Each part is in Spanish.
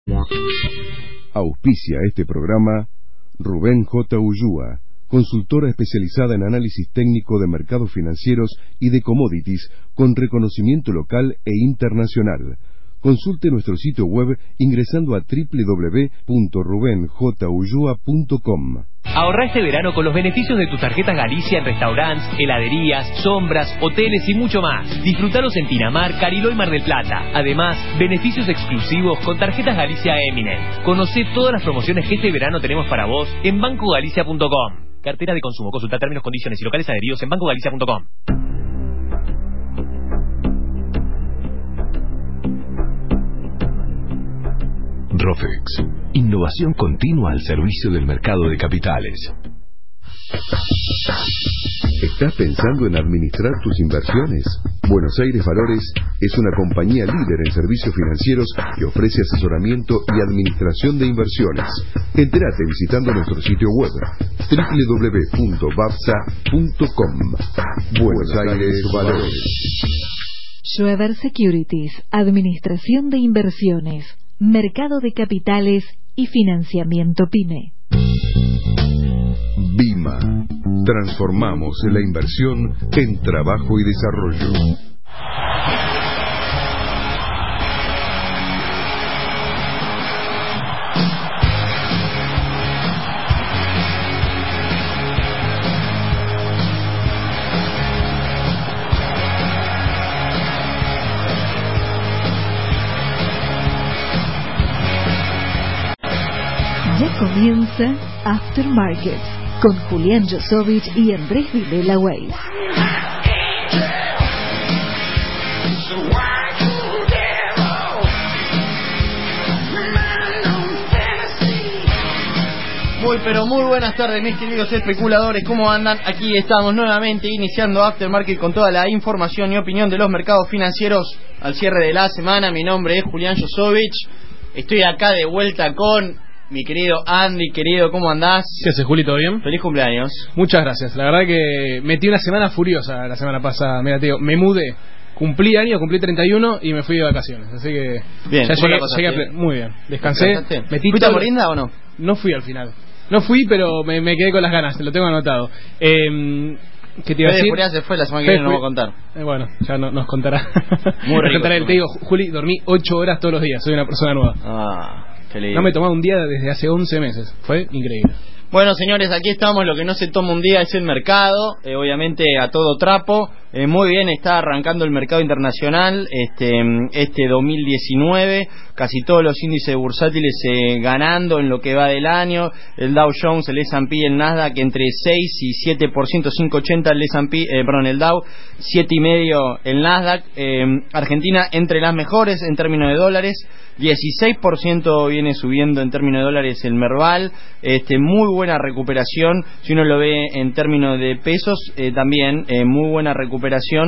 Auspicia este programa Rubén J. Ullúa, consultora especializada en análisis técnico de mercados financieros y de commodities con reconocimiento local e internacional. Consulte nuestro sitio web ingresando a www.rubenjulloa.com. Ahorra este verano con los beneficios de tus tarjetas Galicia en restaurantes, heladerías, sombras, hoteles y mucho más. Disfrutalos en Pinamar, Cariló y Mar del Plata. Además, beneficios exclusivos con tarjetas Galicia Eminent. Conocé todas las promociones que este verano tenemos para vos en bancogalicia.com. Cartera de consumo. Consulta términos, condiciones y locales adheridos en bancogalicia.com. Rofex, innovación continua al servicio del mercado de capitales. ¿Estás pensando en administrar tus inversiones? Buenos Aires Valores es una compañía líder en servicios financieros que ofrece asesoramiento y administración de inversiones. Entérate visitando nuestro sitio web www.bapsa.com. Buenos Aires Valores. Schroeder Securities, administración de inversiones, mercado de capitales y financiamiento PYME. Bima. Transformamos la inversión en trabajo y desarrollo. Ya comienza Aftermarket con Julián Josovich y Andrés Vilela Weiss. Muy buenas tardes, mis queridos especuladores, ¿cómo andan? Aquí estamos nuevamente iniciando Aftermarket con toda la información y opinión de los mercados financieros al cierre de la semana. Mi nombre es Julián Josovich, estoy acá de vuelta con mi querido Andy. Querido, ¿cómo andás? ¿Qué haces, Juli? ¿Todo bien? Feliz cumpleaños. Muchas gracias, la verdad que metí una semana furiosa la semana pasada. Mira, te digo, me mudé, cumplí 31 y me fui de vacaciones, así que bien, ya llegué muy bien, descansé. ¿Fuiste a Morinda o no? No fui al final. No fui, pero me quedé con las ganas, te lo tengo anotado. ¿Qué te iba a decir? Fede se fue, la semana que viene nos va a contar. Bueno, ya nos contará. Muy rico. Te digo, Juli, dormí 8 horas todos los días, soy una persona nueva. Qué lindo. No me tomaba un día desde hace 11 meses, fue increíble. Bueno, señores, aquí estamos. Lo que no se toma un día es el mercado, obviamente a todo trapo. Muy bien, está arrancando el mercado internacional este 2019, casi todos los índices bursátiles ganando en lo que va del año. El Dow Jones, el S&P, el Nasdaq entre 6 y 7%, 5.80 el S&P, el Dow, 7.5 el Nasdaq. Argentina entre las mejores en términos de dólares, 16% viene subiendo en términos de dólares el Merval. Muy buena recuperación, si uno lo ve en términos de pesos, también muy buena recuperación,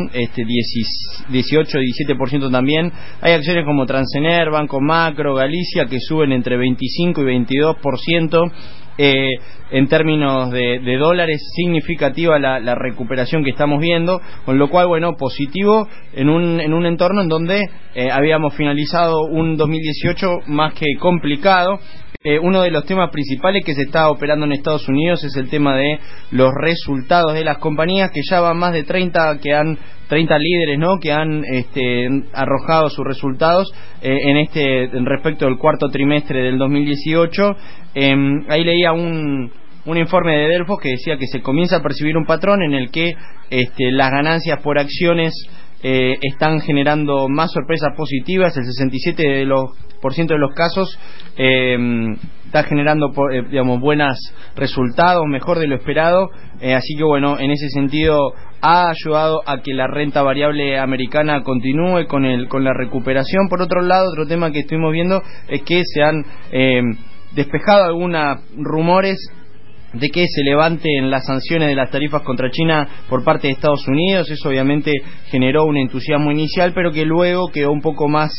18-17% también. Hay acciones como Transener, Banco Macro, Galicia que suben entre 25 y 22%. En términos de dólares, significativa la recuperación que estamos viendo, con lo cual, bueno, positivo en un entorno en donde habíamos finalizado un 2018 más que complicado. Uno de los temas principales que se está operando en Estados Unidos es el tema de los resultados de las compañías, que ya van más de 30 líderes, ¿no?, que han arrojado sus resultados en respecto del cuarto trimestre del 2018. Ahí leía un informe de Delfos que decía que se comienza a percibir un patrón en el que las ganancias por acciones están generando más sorpresas positivas. El 67% de los casos está generando buenos resultados, mejor de lo esperado. Así que bueno, en ese sentido ha ayudado a que la renta variable americana continúe con la recuperación. Por otro lado, otro tema que estuvimos viendo es que se han despejado algunos rumores de que se levanten las sanciones de las tarifas contra China por parte de Estados Unidos. Eso obviamente generó un entusiasmo inicial, pero que luego quedó un poco más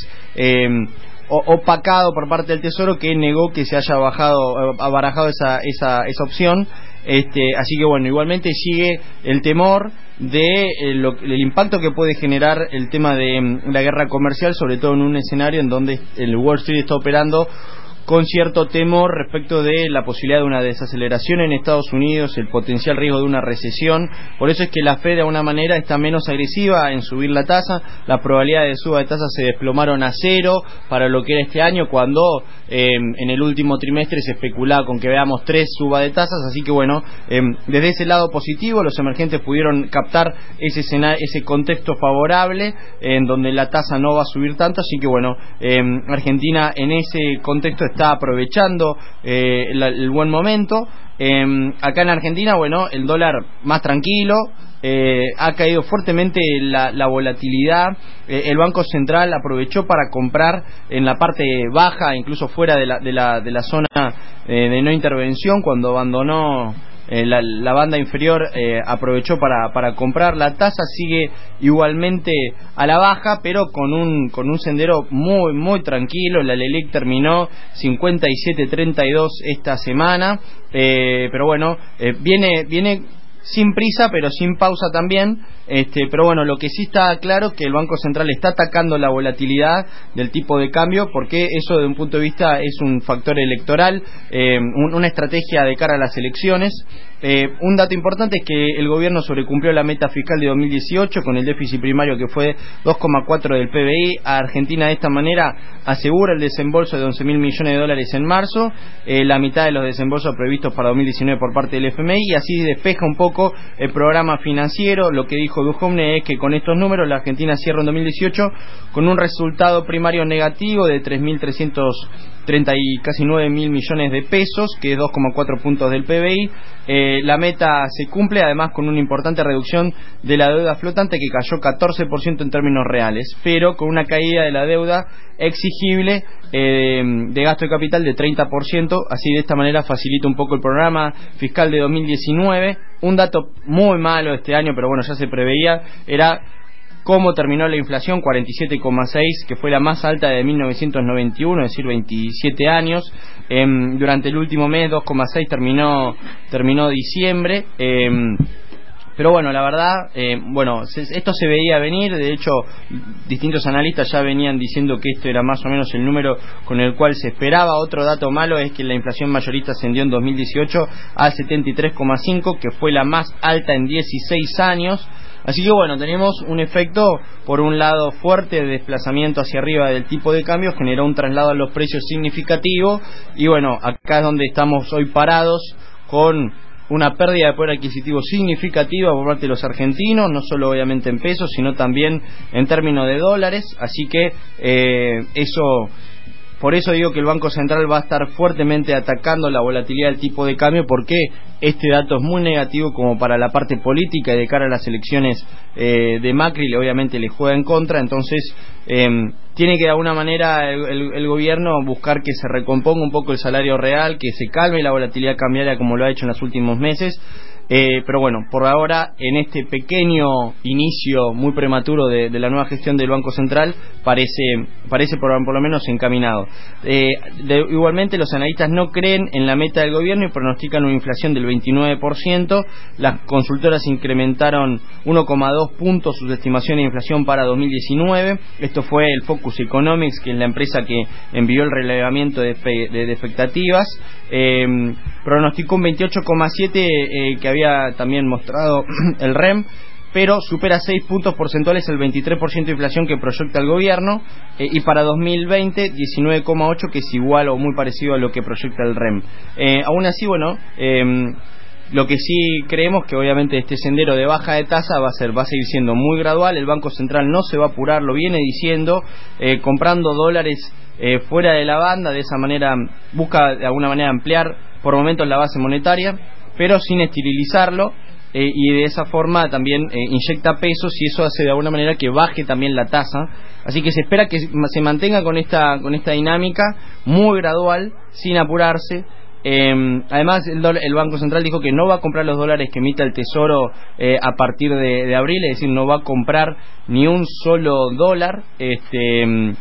opacado por parte del Tesoro, que negó que se haya barajado esa opción. Así que bueno, igualmente sigue el temor de el impacto que puede generar el tema de la guerra comercial, sobre todo en un escenario en donde el Wall Street está operando con cierto temor respecto de la posibilidad de una desaceleración en Estados Unidos, el potencial riesgo de una recesión. Por eso es que la Fed de alguna manera está menos agresiva en subir la tasa. Las probabilidades de suba de tasa se desplomaron a 0 para lo que era este año, cuando en el último trimestre se especulaba con que veamos 3 subas de tasas. Así que bueno, desde ese lado positivo los emergentes pudieron captar ese contexto favorable en donde la tasa no va a subir tanto. Así que bueno, Argentina en ese contexto está aprovechando el buen momento. Acá en Argentina, bueno, el dólar más tranquilo, ha caído fuertemente la volatilidad. El Banco Central aprovechó para comprar en la parte baja, incluso fuera de la zona de no intervención, cuando abandonó la banda inferior, aprovechó para comprar. La tasa sigue igualmente a la baja, pero con un sendero muy muy tranquilo. La LELIQ terminó 57.32 esta semana, pero bueno, viene sin prisa pero sin pausa también. Pero bueno, lo que sí está claro es que el Banco Central está atacando la volatilidad del tipo de cambio, porque eso de un punto de vista es un factor electoral, una estrategia de cara a las elecciones. Un dato importante es que el gobierno sobrecumplió la meta fiscal de 2018 con el déficit primario que fue 2,4 del PBI. A Argentina de esta manera asegura el desembolso de 11.000 millones de dólares en marzo, la mitad de los desembolsos previstos para 2019 por parte del FMI, y así despeja un poco el programa financiero. Lo que dijo Duhovne es que con estos números la Argentina cierra en 2018 con un resultado primario negativo de 3.330 y casi 9.000 millones de pesos, que es 2,4 puntos del PBI. La meta se cumple además con una importante reducción de la deuda flotante, que cayó 14% en términos reales, pero con una caída de la deuda exigible de gasto de capital de 30%. Así de esta manera facilita un poco el programa fiscal de 2019. Un dato muy malo este año, pero bueno, ya se preveía, era cómo terminó la inflación, 47,6, que fue la más alta de 1991, es decir, 27 años. Durante el último mes, 2,6 terminó diciembre. Pero bueno, la verdad, esto se veía venir. De hecho, distintos analistas ya venían diciendo que esto era más o menos el número con el cual se esperaba. Otro dato malo es que la inflación mayorista ascendió en 2018 a 73,5, que fue la más alta en 16 años. Así que bueno, tenemos un efecto, por un lado, fuerte de desplazamiento hacia arriba del tipo de cambio, generó un traslado a los precios significativo, y bueno, acá es donde estamos hoy parados, con una pérdida de poder adquisitivo significativa por parte de los argentinos, no solo obviamente en pesos, sino también en términos de dólares. Así que por eso digo que el Banco Central va a estar fuertemente atacando la volatilidad del tipo de cambio, porque este dato es muy negativo como para la parte política, y de cara a las elecciones de Macri obviamente le juega en contra. Entonces tiene que de alguna manera el gobierno buscar que se recomponga un poco el salario real, que se calme la volatilidad cambiaria como lo ha hecho en los últimos meses. Pero bueno, por ahora, en este pequeño inicio muy prematuro de la nueva gestión del Banco Central, parece por lo menos encaminado. Igualmente, los analistas no creen en la meta del gobierno y pronostican una inflación del 29%. Las consultoras incrementaron 1,2 puntos sus estimaciones de inflación para 2019. Esto fue el Focus Economics, que es la empresa que envió el relevamiento de expectativas. Pronosticó un 28,7 que había también mostrado el REM, pero supera 6 puntos porcentuales el 23% de inflación que proyecta el gobierno, y para 2020 19,8, que es igual o muy parecido a lo que proyecta el REM. Aún así, bueno, lo que sí creemos que obviamente este sendero de baja de tasa va a seguir siendo muy gradual. El Banco Central no se va a apurar, lo viene diciendo, comprando dólares fuera de la banda. De esa manera busca de alguna manera ampliar por momentos la base monetaria, pero sin esterilizarlo, y de esa forma también inyecta pesos, y eso hace de alguna manera que baje también la tasa. Así que se espera que se mantenga con esta dinámica muy gradual, sin apurarse. Además, el Banco Central dijo que no va a comprar los dólares que emita el Tesoro a partir de abril, es decir, no va a comprar ni un solo dólar.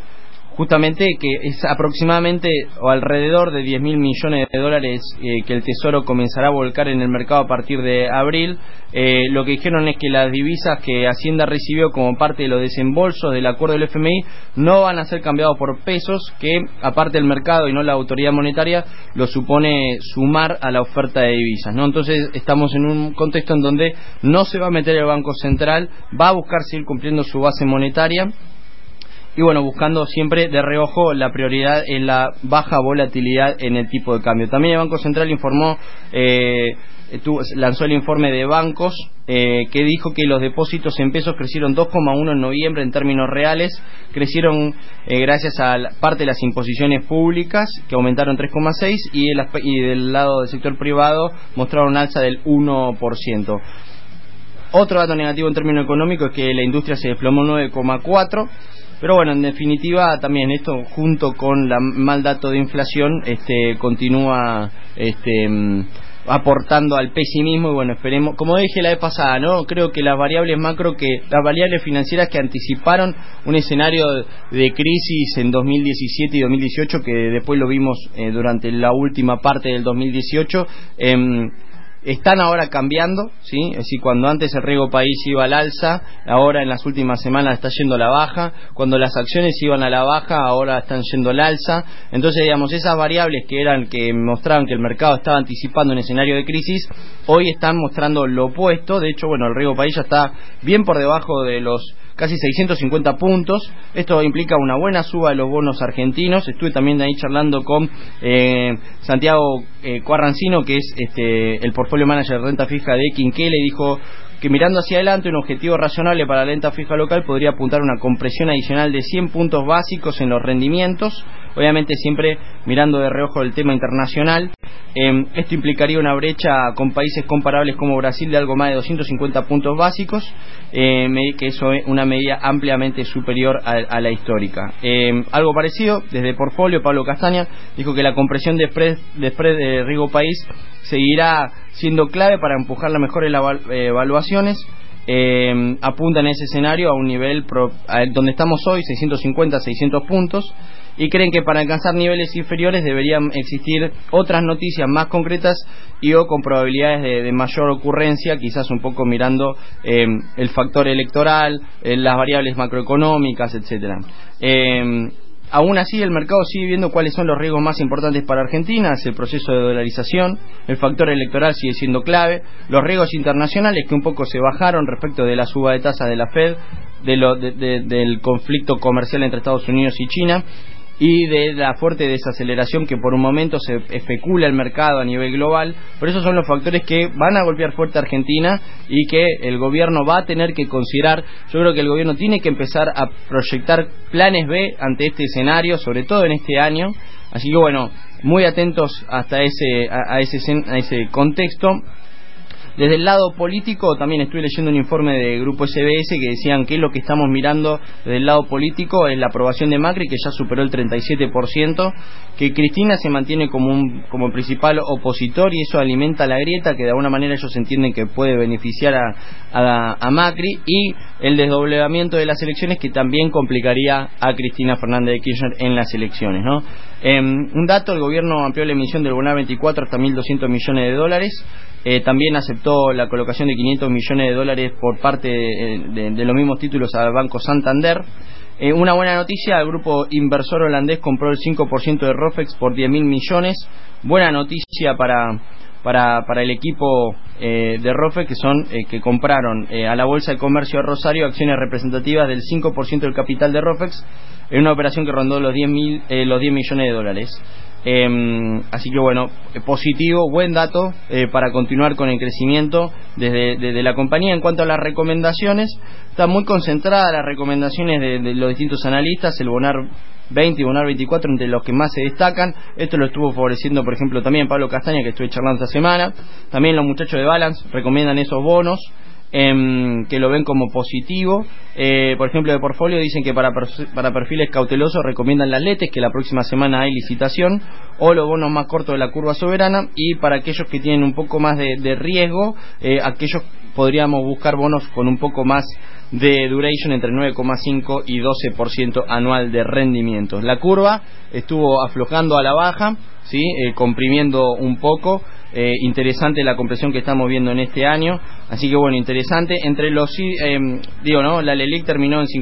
justamente que es aproximadamente o alrededor de 10.000 millones de dólares que el Tesoro comenzará a volcar en el mercado a partir de abril. Lo que dijeron es que las divisas que Hacienda recibió como parte de los desembolsos del acuerdo del FMI no van a ser cambiados por pesos, que aparte del mercado y no la autoridad monetaria lo supone sumar a la oferta de divisas, ¿no? Entonces estamos en un contexto en donde no se va a meter el Banco Central, va a buscar seguir cumpliendo su base monetaria y bueno, buscando siempre de reojo la prioridad en la baja volatilidad en el tipo de cambio. También el Banco Central informó, lanzó el informe de bancos que dijo que los depósitos en pesos crecieron 2,1 en noviembre en términos reales, crecieron gracias a parte de las imposiciones públicas que aumentaron 3,6 y del lado del sector privado mostraron un alza del 1%. Otro dato negativo en términos económicos es que la industria se desplomó 9,4%. Pero bueno, en definitiva también esto junto con la mal dato de inflación continúa aportando al pesimismo y bueno, esperemos, como dije la vez pasada, ¿no? Creo que las variables las variables financieras que anticiparon un escenario de crisis en 2017 y 2018, que después lo vimos durante la última parte del 2018, están ahora cambiando, ¿sí? Es decir, cuando antes el riesgo país iba al alza, ahora en las últimas semanas está yendo a la baja. Cuando las acciones iban a la baja, ahora están yendo al alza. Entonces, digamos, esas variables que mostraban que el mercado estaba anticipando un escenario de crisis, hoy están mostrando lo opuesto. De hecho, bueno, el riesgo país ya está bien por debajo de los casi 650 puntos. Esto implica una buena suba de los bonos argentinos. Estuve también ahí charlando con Santiago Cuarrancino, que es el portfolio manager de renta fija de Quinquela, y dijo que mirando hacia adelante un objetivo razonable para la renta fija local podría apuntar a una compresión adicional de 100 puntos básicos en los rendimientos, obviamente siempre mirando de reojo el tema internacional. Esto implicaría una brecha con países comparables como Brasil de algo más de 250 puntos básicos, que eso es una medida ampliamente superior a la histórica. Algo parecido, desde Portfolio, Pablo Castaña dijo que la compresión de spread de riesgo país seguirá siendo clave para empujar las mejores evaluaciones. Apuntan en ese escenario a un nivel donde estamos hoy, 650-600 puntos, y creen que para alcanzar niveles inferiores deberían existir otras noticias más concretas y o con probabilidades de mayor ocurrencia, quizás un poco mirando el factor electoral, las variables macroeconómicas, etcétera. Aún así, el mercado sigue viendo cuáles son los riesgos más importantes para Argentina. Es el proceso de dolarización, el factor electoral sigue siendo clave, los riesgos internacionales que un poco se bajaron respecto de la suba de tasas de la Fed, del conflicto comercial entre Estados Unidos y China, y de la fuerte desaceleración que por un momento se especula el mercado a nivel global. Por eso son los factores que van a golpear fuerte a Argentina y que el gobierno va a tener que considerar. Yo creo que el gobierno tiene que empezar a proyectar planes B ante este escenario, sobre todo en este año. Así que bueno, muy atentos hasta a ese contexto. Desde el lado político también estoy leyendo un informe de Grupo SBS que decían que lo que estamos mirando desde el lado político es la aprobación de Macri, que ya superó el 37%, que Cristina se mantiene como principal opositor y eso alimenta la grieta que de alguna manera ellos entienden que puede beneficiar a Macri, y el desdoblamiento de las elecciones que también complicaría a Cristina Fernández de Kirchner en las elecciones, ¿no? Un dato: el gobierno amplió la emisión del Bonar 24 hasta 1.200 millones de dólares. También aceptó la colocación de 500 millones de dólares por parte de los mismos títulos al Banco Santander. Una buena noticia: el grupo inversor holandés compró el 5% de Rofex por 10.000 millones. Buena noticia para el equipo de Rofex, que compraron a la Bolsa de Comercio de Rosario acciones representativas del 5% del capital de Rofex en una operación que rondó los 10 millones de dólares. Así que bueno, positivo, buen dato para continuar con el crecimiento desde la compañía. En cuanto a las recomendaciones, están muy concentradas las recomendaciones de los distintos analistas, el Bonar 20 y Bonar 24 entre los que más se destacan. Esto lo estuvo favoreciendo, por ejemplo, también Pablo Castaña, que estuve charlando esta semana. También los muchachos de Balance recomiendan esos bonos, que lo ven como positivo. Por ejemplo, de Portfolio dicen que para perfiles cautelosos recomiendan las LETES, que la próxima semana hay licitación, o los bonos más cortos de la curva soberana, y para aquellos que tienen un poco más de riesgo, aquellos podríamos buscar bonos con un poco más de duration, entre 9,5 y 12% anual de rendimiento. La curva estuvo aflojando a la baja, ¿sí? Comprimiendo un poco. Interesante la compresión que estamos viendo en este año, así que bueno, interesante. Entre los la LELIQ terminó en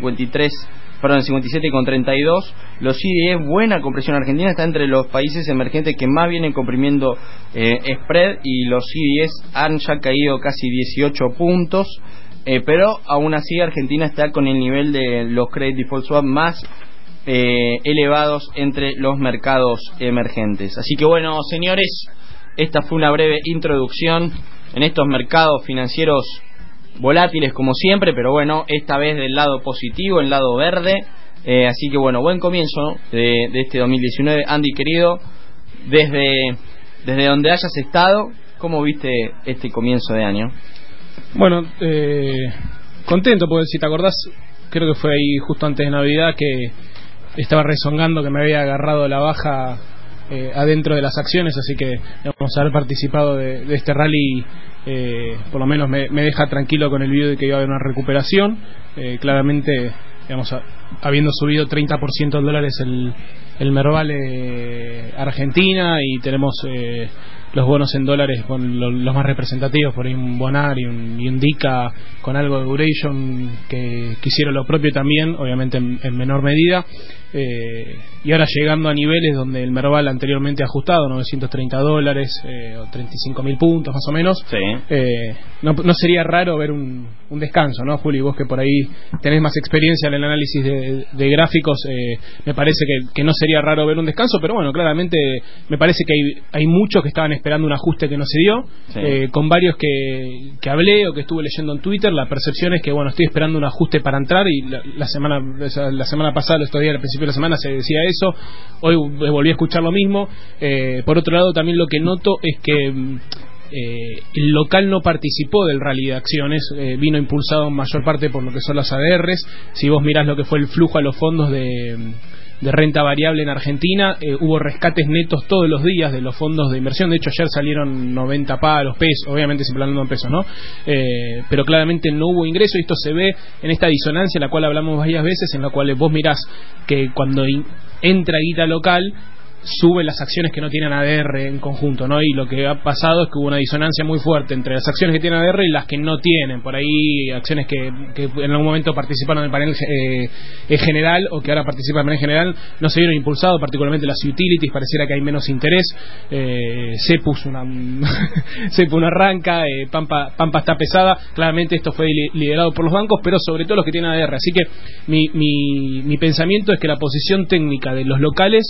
57,32. Los CDS, buena compresión. Argentina está entre los países emergentes que más vienen comprimiendo spread, y los CDS han ya caído casi 18 puntos, pero aún así Argentina está con el nivel de los credit default swap más elevados entre los mercados emergentes. Así que bueno, señores, esta fue una breve introducción en estos mercados financieros volátiles como siempre, pero bueno, esta vez del lado positivo, el lado verde. Así que bueno, buen comienzo de este 2019. Andy, querido, desde donde hayas estado, ¿cómo viste este comienzo de año? Bueno, contento, porque si te acordás, creo que fue ahí justo antes de Navidad que estaba rezongando que me había agarrado la baja adentro de las acciones, así que vamos a haber participado de este rally, por lo menos me deja tranquilo con el video de que iba a haber una recuperación. Claramente, digamos, habiendo subido 30% en dólares el Merval Argentina, y tenemos los bonos en dólares con los más representativos, por ahí un Bonar y un DICA con algo de duration que hicieron lo propio también, obviamente en menor medida. Y ahora llegando a niveles donde el Merval anteriormente ajustado, $930 o 35.000 puntos más o menos. Sí. No sería raro ver un descanso, ¿no, Juli? Vos que por ahí tenés más experiencia en el análisis de gráficos, me parece que no sería raro ver un descanso, pero bueno, claramente me parece que hay muchos que estaban esperando un ajuste que no se dio. Sí. Con varios que hablé o que estuve leyendo en Twitter, la percepción es que bueno, estoy esperando un ajuste para entrar, y la semana pasada, estos días al principio de la semana se decía eso. Hoy volví a escuchar lo mismo. Por otro lado, también lo que noto es que el local no participó del rally de acciones, vino impulsado en mayor parte por lo que son las ADRs. Si vos mirás lo que fue el flujo a los fondos de renta variable en Argentina, hubo rescates netos todos los días de los fondos de inversión. De hecho, ayer salieron 90 palos, pesos, obviamente siempre hablando en pesos, ¿no? Pero claramente no hubo ingreso, y esto se ve en esta disonancia, en la cual hablamos varias veces, en la cual vos mirás que cuando entra guita local, suben las acciones que no tienen ADR en conjunto, ¿no? Y lo que ha pasado es que hubo una disonancia muy fuerte entre las acciones que tienen ADR y las que no tienen. Por ahí acciones que en algún momento participaron en el panel general, o que ahora participan en el panel general, no se vieron impulsados, particularmente las utilities. Pareciera que hay menos interés. Cepus una arranca, Pampa está pesada. Claramente esto fue liderado por los bancos, pero sobre todo los que tienen ADR. Así que mi pensamiento es que la posición técnica de los locales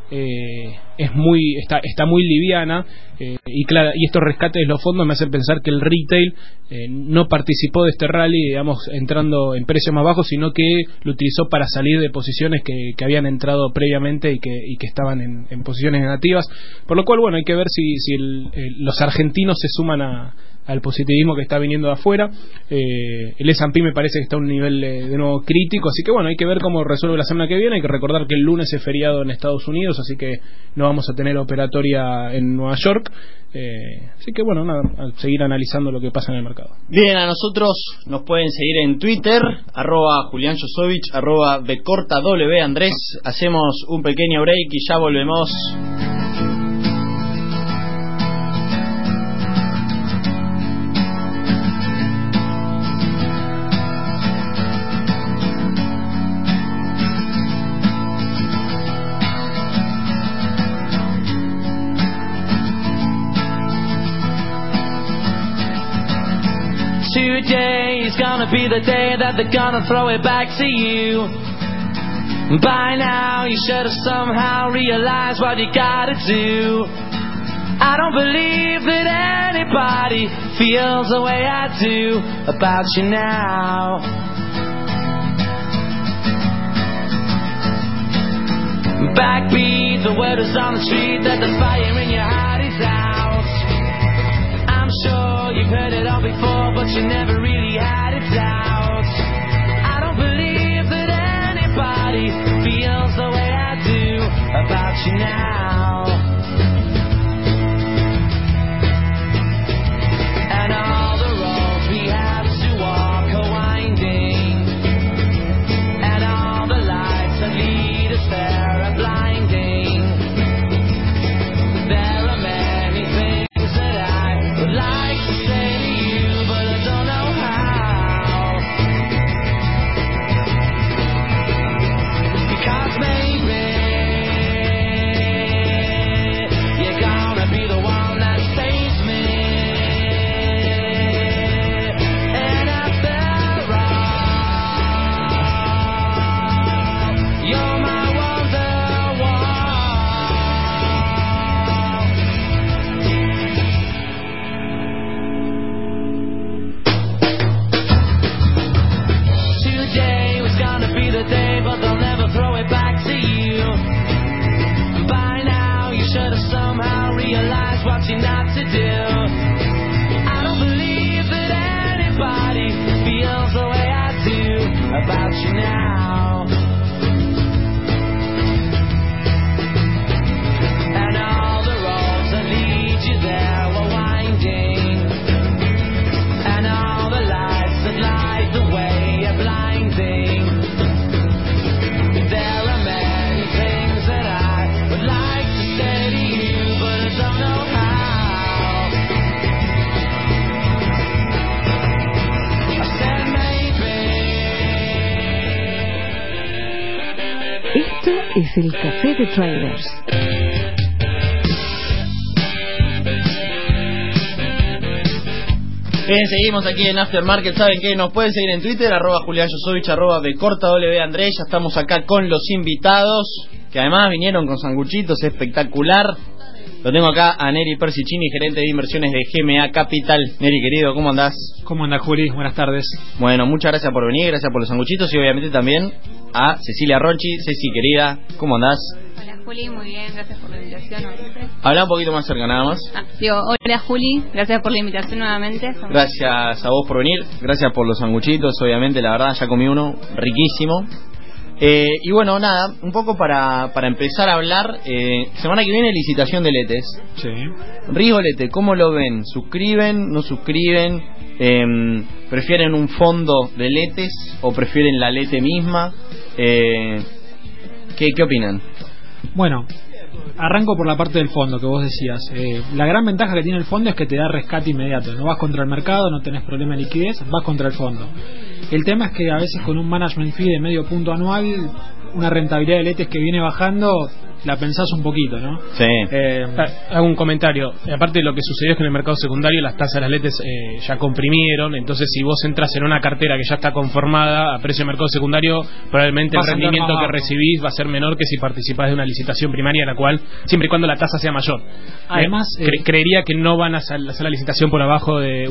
está muy liviana, y estos rescates de los fondos me hacen pensar que el retail no participó de este rally, digamos, entrando en precios más bajos, sino que lo utilizó para salir de posiciones que habían entrado previamente y que estaban en posiciones negativas. Por lo cual, bueno, hay que ver si los argentinos se suman al positivismo que está viniendo de afuera. El S&P me parece que está a un nivel de nuevo crítico, así que bueno, hay que ver cómo resuelve la semana que viene. Hay que recordar que el lunes es feriado en Estados Unidos, así que no vamos a tener operatoria en Nueva York. Así que bueno, nada, a seguir analizando lo que pasa en el mercado. Bien, a nosotros nos pueden seguir en Twitter, @Julián Josovich, @bcortaw. Andrés, hacemos un pequeño break y ya volvemos. Today is gonna be the day that they're gonna throw it back to you. By now you should have somehow realized what you gotta do. I don't believe that anybody feels the way I do about you now. Backbeat, the word is on the street that the fire in your heart is out. I'm sure you've heard it all before, but you never really had it out. I don't believe that anybody feels the way I do about you now. And all the roads we have what you're not to do. I don't believe that anybody feels the way I do about you now. And all the roads that lead you there were winding, and all the lights that light the way are blinding. There are many things that I would like to say to you, but I don't know how. I said maybe. Esto es el Café de Traders. Bien, seguimos aquí en Aftermarket. ¿Saben qué? Nos pueden seguir en Twitter, @JulianJosovich, @BCortaW. Ya estamos acá con los invitados, que además vinieron con sanguchitos, espectacular. Lo tengo acá a Neri Persicini, gerente de inversiones de GMA Capital. Neri, querido, ¿cómo andás? ¿Cómo anda, Juli? Buenas tardes. Bueno, muchas gracias por venir, gracias por los sanguchitos y obviamente también a Cecilia Ronchi. Ceci, querida, ¿cómo andás? Hola Juli, muy bien, gracias por la invitación nuevamente. Habla un poquito más cerca, nada más. Hola Juli, gracias por la invitación nuevamente. Gracias a vos por venir, gracias por los sanguchitos, obviamente, la verdad, ya comí uno, riquísimo. Y bueno, nada, un poco para empezar a hablar, semana que viene licitación de letes. Sí. Riesgo lete, ¿cómo lo ven? ¿Suscriben? ¿No suscriben? ¿Prefieren un fondo de letes o prefieren la lete misma? ¿Qué opinan? Bueno, arranco por la parte del fondo que vos decías. La gran ventaja que tiene el fondo es que te da rescate inmediato. No vas contra el mercado, no tenés problema de liquidez, vas contra el fondo. El tema es que a veces con un management fee de medio punto anual, una rentabilidad de letes que viene bajando, la pensás un poquito, ¿no? Sí. Hago un comentario. Aparte, lo que sucedió es que en el mercado secundario las tasas de las letes ya comprimieron. Entonces, si vos entras en una cartera que ya está conformada a precio de mercado secundario, probablemente el rendimiento que recibís va a ser menor que si participás de una licitación primaria, la cual, siempre y cuando la tasa sea mayor. Además, creería que no van a hacer la licitación por abajo de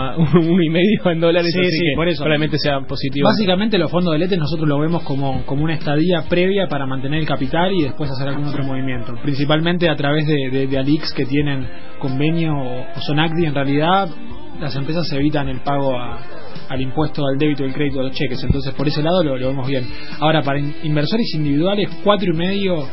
1,5 en dólares. Sí, así que por eso. probablemente sea positivo. Básicamente, los fondos de letes nosotros lo vemos como una estadía previa para mantener el capital y después hacer algún otro movimiento, principalmente a través de Alix, que tienen convenio o Sonacdi. En realidad las empresas evitan el pago al impuesto al débito y el crédito de los cheques, entonces por ese lado lo vemos bien. Ahora, para inversores individuales, 4,5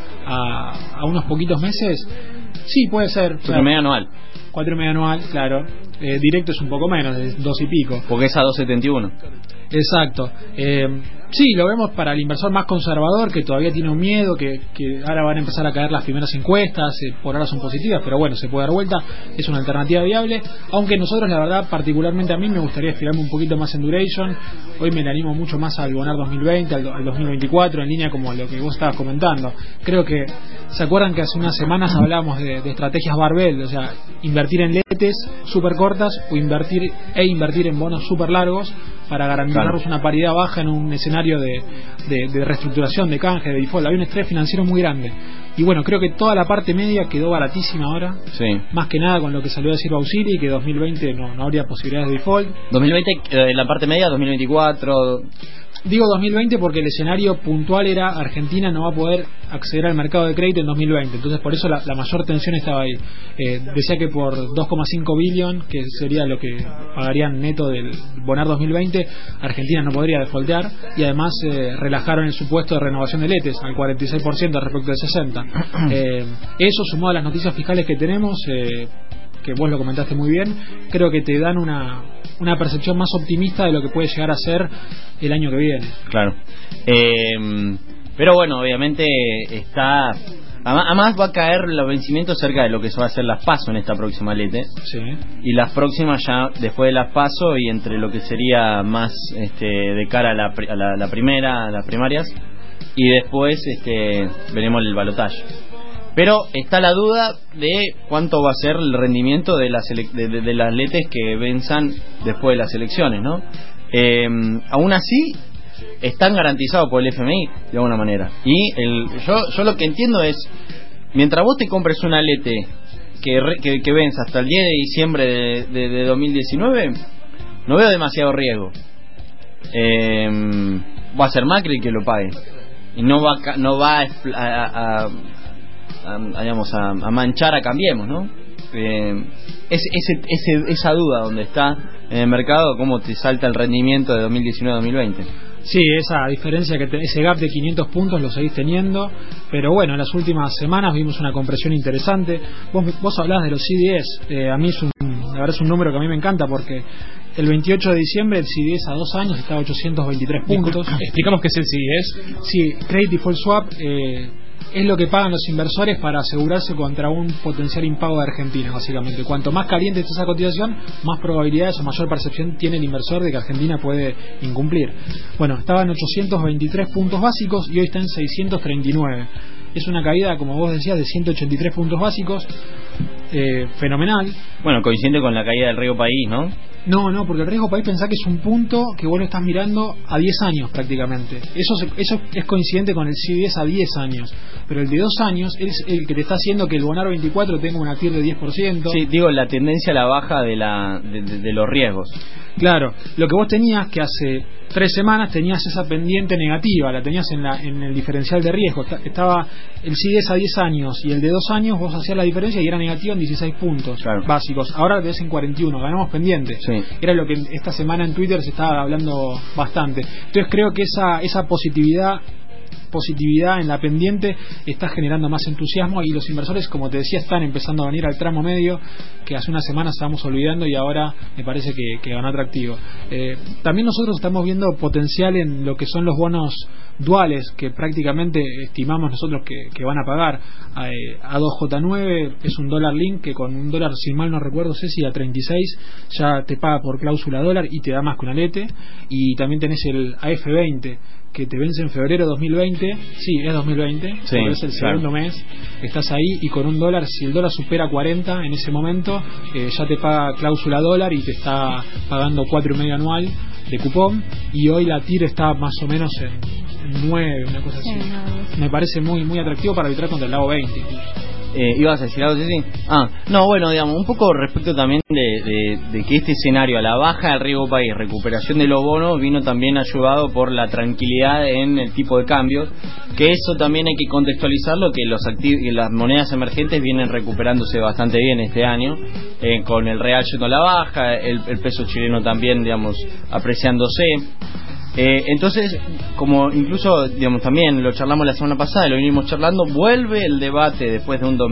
a unos poquitos meses, sí, puede ser. 4,5 anual. 4,5 anual, claro. Directo es un poco menos, de 2 y pico. Porque es a 2,71. Exacto. Sí, lo vemos para el inversor más conservador, que todavía tiene un miedo, que ahora van a empezar a caer las primeras encuestas, por ahora son positivas, pero bueno, se puede dar vuelta, es una alternativa viable, aunque nosotros, la verdad, particularmente a mí me gustaría estirarme un poquito más en duration. Hoy me le animo mucho más al bonar 2020, al 2024, en línea como lo que vos estabas comentando. Creo que, ¿se acuerdan que hace unas semanas hablábamos de estrategias barbell? O sea, invertir en letes súper cortas o invertir en bonos súper largos para garantizarnos una paridad baja en un escenario de reestructuración, de canje, de default. Hay un estrés financiero muy grande. Y bueno, creo que toda la parte media quedó baratísima ahora. Sí. Más que nada con lo que salió a decir Bausili, que 2020 no habría posibilidades de default. 2020, la parte media, 2024... Digo 2020 porque el escenario puntual era Argentina no va a poder acceder al mercado de crédito en 2020, entonces por eso la mayor tensión estaba ahí. Decía que por 2,5 billón, que sería lo que pagarían neto del bonar 2020, Argentina no podría defaultear, y además relajaron el supuesto de renovación de letes al 46% respecto del 60%. Eso sumado a las noticias fiscales que tenemos, que vos lo comentaste muy bien, creo que te dan una percepción más optimista de lo que puede llegar a ser el año que viene. Claro. Pero bueno, obviamente está... Además va a caer los vencimientos cerca de lo que se va a hacer las PASO en esta próxima lete. Sí. Y las próximas ya después de las PASO y entre lo que sería más de cara a la primera, a las primarias. Y después veremos el balotaje. Pero está la duda de cuánto va a ser el rendimiento de las letes que venzan después de las elecciones, ¿no? Aún así, están garantizados por el FMI de alguna manera. Y yo lo que entiendo es, mientras vos te compres una lete que venza hasta el 10 de diciembre de 2019, no veo demasiado riesgo. Va a ser Macri el que lo pague. Y no va a manchar a Cambiemos, ¿no? esa duda donde está en el mercado, cómo te salta el rendimiento de 2019-2020. Sí, esa diferencia, ese gap de 500 puntos lo seguís teniendo, pero bueno, en las últimas semanas vimos una compresión interesante. Vos hablás de los CDS, a mí la verdad es un número que a mí me encanta porque el 28 de diciembre el CDS a 2 años estaba a 823 puntos. Explicamos qué es el CDS. Sí, Credit Default Swap es lo que pagan los inversores para asegurarse contra un potencial impago de Argentina, básicamente. Cuanto más caliente esté esa cotización, más probabilidades o mayor percepción tiene el inversor de que Argentina puede incumplir. Bueno, estaba en 823 puntos básicos y hoy está en 639. Es una caída, como vos decías, de 183 puntos básicos. Fenomenal. Bueno, coincide con la caída del riesgo país, ¿no? No, porque el riesgo país, pensá que es un punto que vos lo estás mirando a 10 años prácticamente. Eso es coincidente con el CDS a 10 años. Pero el de 2 años es el que te está haciendo que el Bonar 24 tenga una TIR de 10%. Sí, digo, la tendencia a la baja de los riesgos. Claro, lo que vos tenías que hace 3 semanas tenías esa pendiente negativa, la tenías en el diferencial de riesgo. Estaba el CDS a 10 años y el de 2 años, vos hacías la diferencia y era negativo en 16 puntos básicos. Ahora lo tenés en 41, ganamos pendiente. Sí. Era lo que esta semana en Twitter se estaba hablando bastante. Entonces creo que esa positividad en la pendiente está generando más entusiasmo y los inversores, como te decía, están empezando a venir al tramo medio que hace unas semanas estábamos olvidando y ahora me parece que ganó atractivo. También nosotros estamos viendo potencial en lo que son los bonos duales que prácticamente estimamos nosotros que van a pagar. A2J9 es un dólar link que con un dólar, si mal no recuerdo, Ceci, a 36 ya te paga por cláusula dólar y te da más que una lete. Y también tenés el AF20 que te vence en febrero de 2020. Sí, es 2020, sí, es el segundo mes. Estás ahí y con un dólar, si el dólar supera 40 en ese momento, ya te paga cláusula dólar y te está pagando 4,5 anual de cupón. Y hoy la TIR está más o menos en 9, una cosa así. Me parece muy muy atractivo para arbitrar contra el lado 20. ¿Ibas a decir algo, Ceci? No, bueno, digamos, un poco respecto también de que este escenario a la baja del riesgo país, recuperación de los bonos, vino también ayudado por la tranquilidad en el tipo de cambio, que eso también hay que contextualizarlo, que las monedas emergentes vienen recuperándose bastante bien este año, con el real yendo a la baja, el peso chileno también, digamos, apreciándose. Entonces, como incluso, digamos, también lo charlamos la semana pasada, lo vinimos charlando, vuelve el debate después de un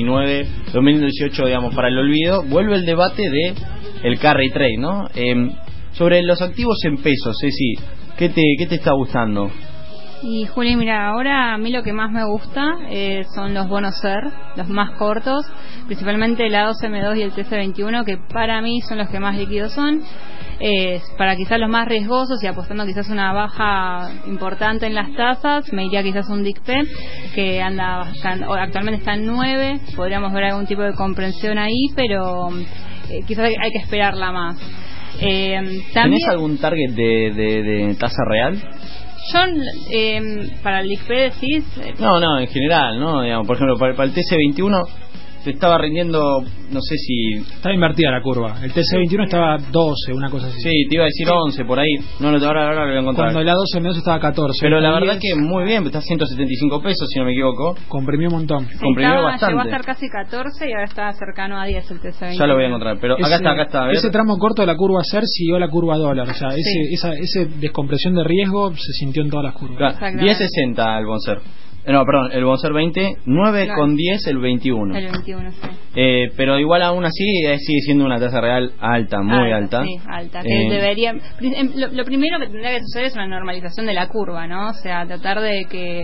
2018, digamos, para el olvido, vuelve el debate de el carry trade, ¿no? Sobre los activos en pesos, Ceci, ¿qué te está gustando? Y Juli, mira, ahora a mí lo que más me gusta son los bonos SER, los más cortos, principalmente el A12M2 y el TC21, que para mí son los que más líquidos son. Para quizás los más riesgosos y apostando quizás una baja importante en las tasas, me iría quizás un DICP que actualmente está en 9, podríamos ver algún tipo de comprensión ahí, pero quizás hay que esperarla más. ¿Tenés algún target de tasa real? Yo, para el DICP decís... No, en general, ¿no? Digamos, por ejemplo, para el TC21 te estaba rindiendo, no sé si... Estaba invertida la curva. El TC21 estaba 12, una cosa así. Sí, te iba a decir 11 por ahí. No, ahora lo voy a encontrar. Cuando el A12 menos estaba 14. Pero la verdad que muy bien, está a 175 pesos, si no me equivoco. Comprimió un montón. Comprimió bastante. Llegó a estar casi 14 y ahora está cercano a 10 el TC21. Ya lo voy a encontrar, pero acá está. Ese tramo corto de la curva SER siguió la curva dólar. O sea, esa descompresión de riesgo se sintió en todas las curvas. 10.60 el Bonser. No, perdón, el Bonser 20, 9,10 el 21. El 21, sí. Pero igual aún así sigue siendo una tasa real alta, muy alta. Sí, alta. Que debería... Lo primero que tendría que suceder es una normalización de la curva, ¿no? O sea, tratar de que...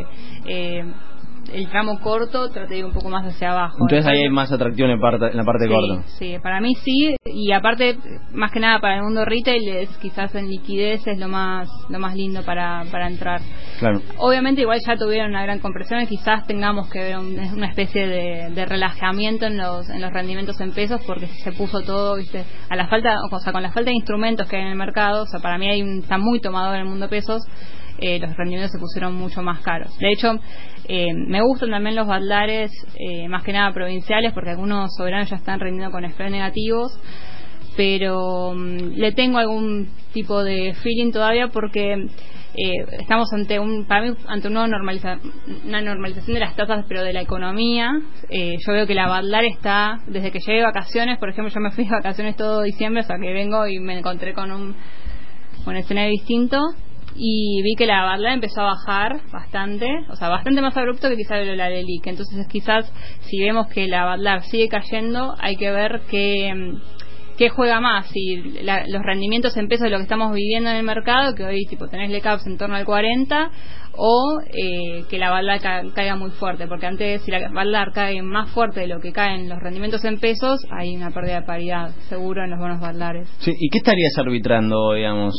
el tramo corto trate de ir un poco más hacia abajo. Entonces ahí hay más atractivo en la parte corta. Sí, para mí sí, y aparte, más que nada para el mundo retail, quizás en liquidez es lo más lindo para entrar. Claro. Obviamente igual ya tuvieron una gran compresión y quizás tengamos que ver una especie de relajamiento en los rendimientos en pesos, porque se puso todo, viste, con la falta de instrumentos que hay en el mercado. O sea, para mí está muy tomado en el mundo pesos. Los rendimientos se pusieron mucho más caros. De hecho, me gustan también los baldares, más que nada provinciales, porque algunos soberanos ya están rindiendo con spread negativos. pero le tengo algún tipo de feeling todavía porque estamos ante una normalización de las tasas, pero de la economía. Yo veo que la Badlar está, desde que llegué de vacaciones, por ejemplo, yo me fui de vacaciones todo diciembre, o sea que vengo y me encontré con un escenario distinto, y vi que la Badlar empezó a bajar bastante, o sea, bastante más abrupto que quizás la Leliq. Entonces quizás si vemos que la Badlar sigue cayendo, hay que ver qué juega más, si los rendimientos en pesos de lo que estamos viviendo en el mercado, que hoy tipo tenés LECAPs en torno al 40, o que la Badlar caiga muy fuerte, porque antes, si la Badlar cae más fuerte de lo que caen los rendimientos en pesos, hay una pérdida de paridad seguro en los bonos Badlares. Sí, ¿y qué estarías arbitrando, digamos?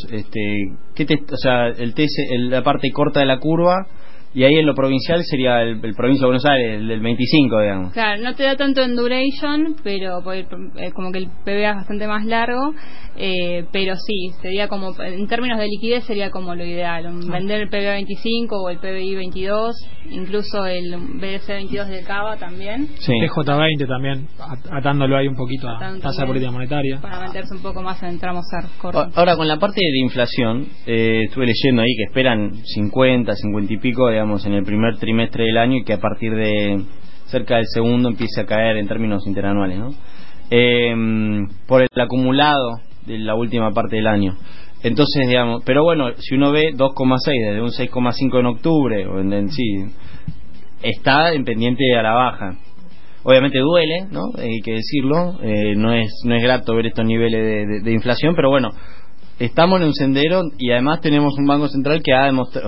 O sea, la parte corta de la curva, y ahí en lo provincial sería el provincia de Buenos Aires, el del 25, digamos. Claro, no te da tanto en duration, pero como que el PBA es bastante más largo, pero sí, sería como, en términos de liquidez sería como lo ideal, vender el PBA 25 o el PBI 22, incluso el BDC 22 de Cava también. Sí. TJ20 también, atándolo ahí un poquito a tasa de política monetaria. Para meterse un poco más en tramos cortos. Ahora, con la parte de inflación, estuve leyendo ahí que esperan 50 y pico, digamos, en el primer trimestre del año, y que a partir de cerca del segundo empiece a caer en términos interanuales, ¿no? Por el acumulado de la última parte del año. Entonces, digamos, pero bueno, si uno ve 2,6 desde un 6,5 en octubre, sí, está en pendiente a la baja. Obviamente duele, ¿no? Hay que decirlo, no es grato ver estos niveles de inflación, pero bueno, estamos en un sendero, y además tenemos un Banco Central que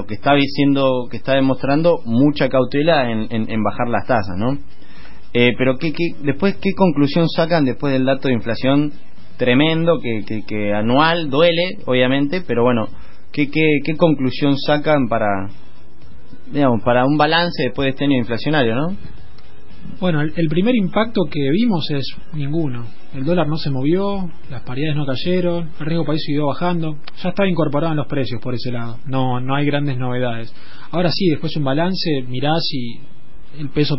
está demostrando mucha cautela en bajar las tasas, ¿no? Pero después, ¿qué conclusión sacan después del dato de inflación tremendo, que anual duele, obviamente, pero bueno, ¿qué conclusión sacan para un balance después de este año inflacionario, ¿no? Bueno, el primer impacto que vimos es ninguno. El dólar no se movió, las paridades no cayeron, el riesgo país siguió bajando, ya estaba incorporado en los precios por ese lado, no hay grandes novedades. Ahora sí, después un balance, mirás y el peso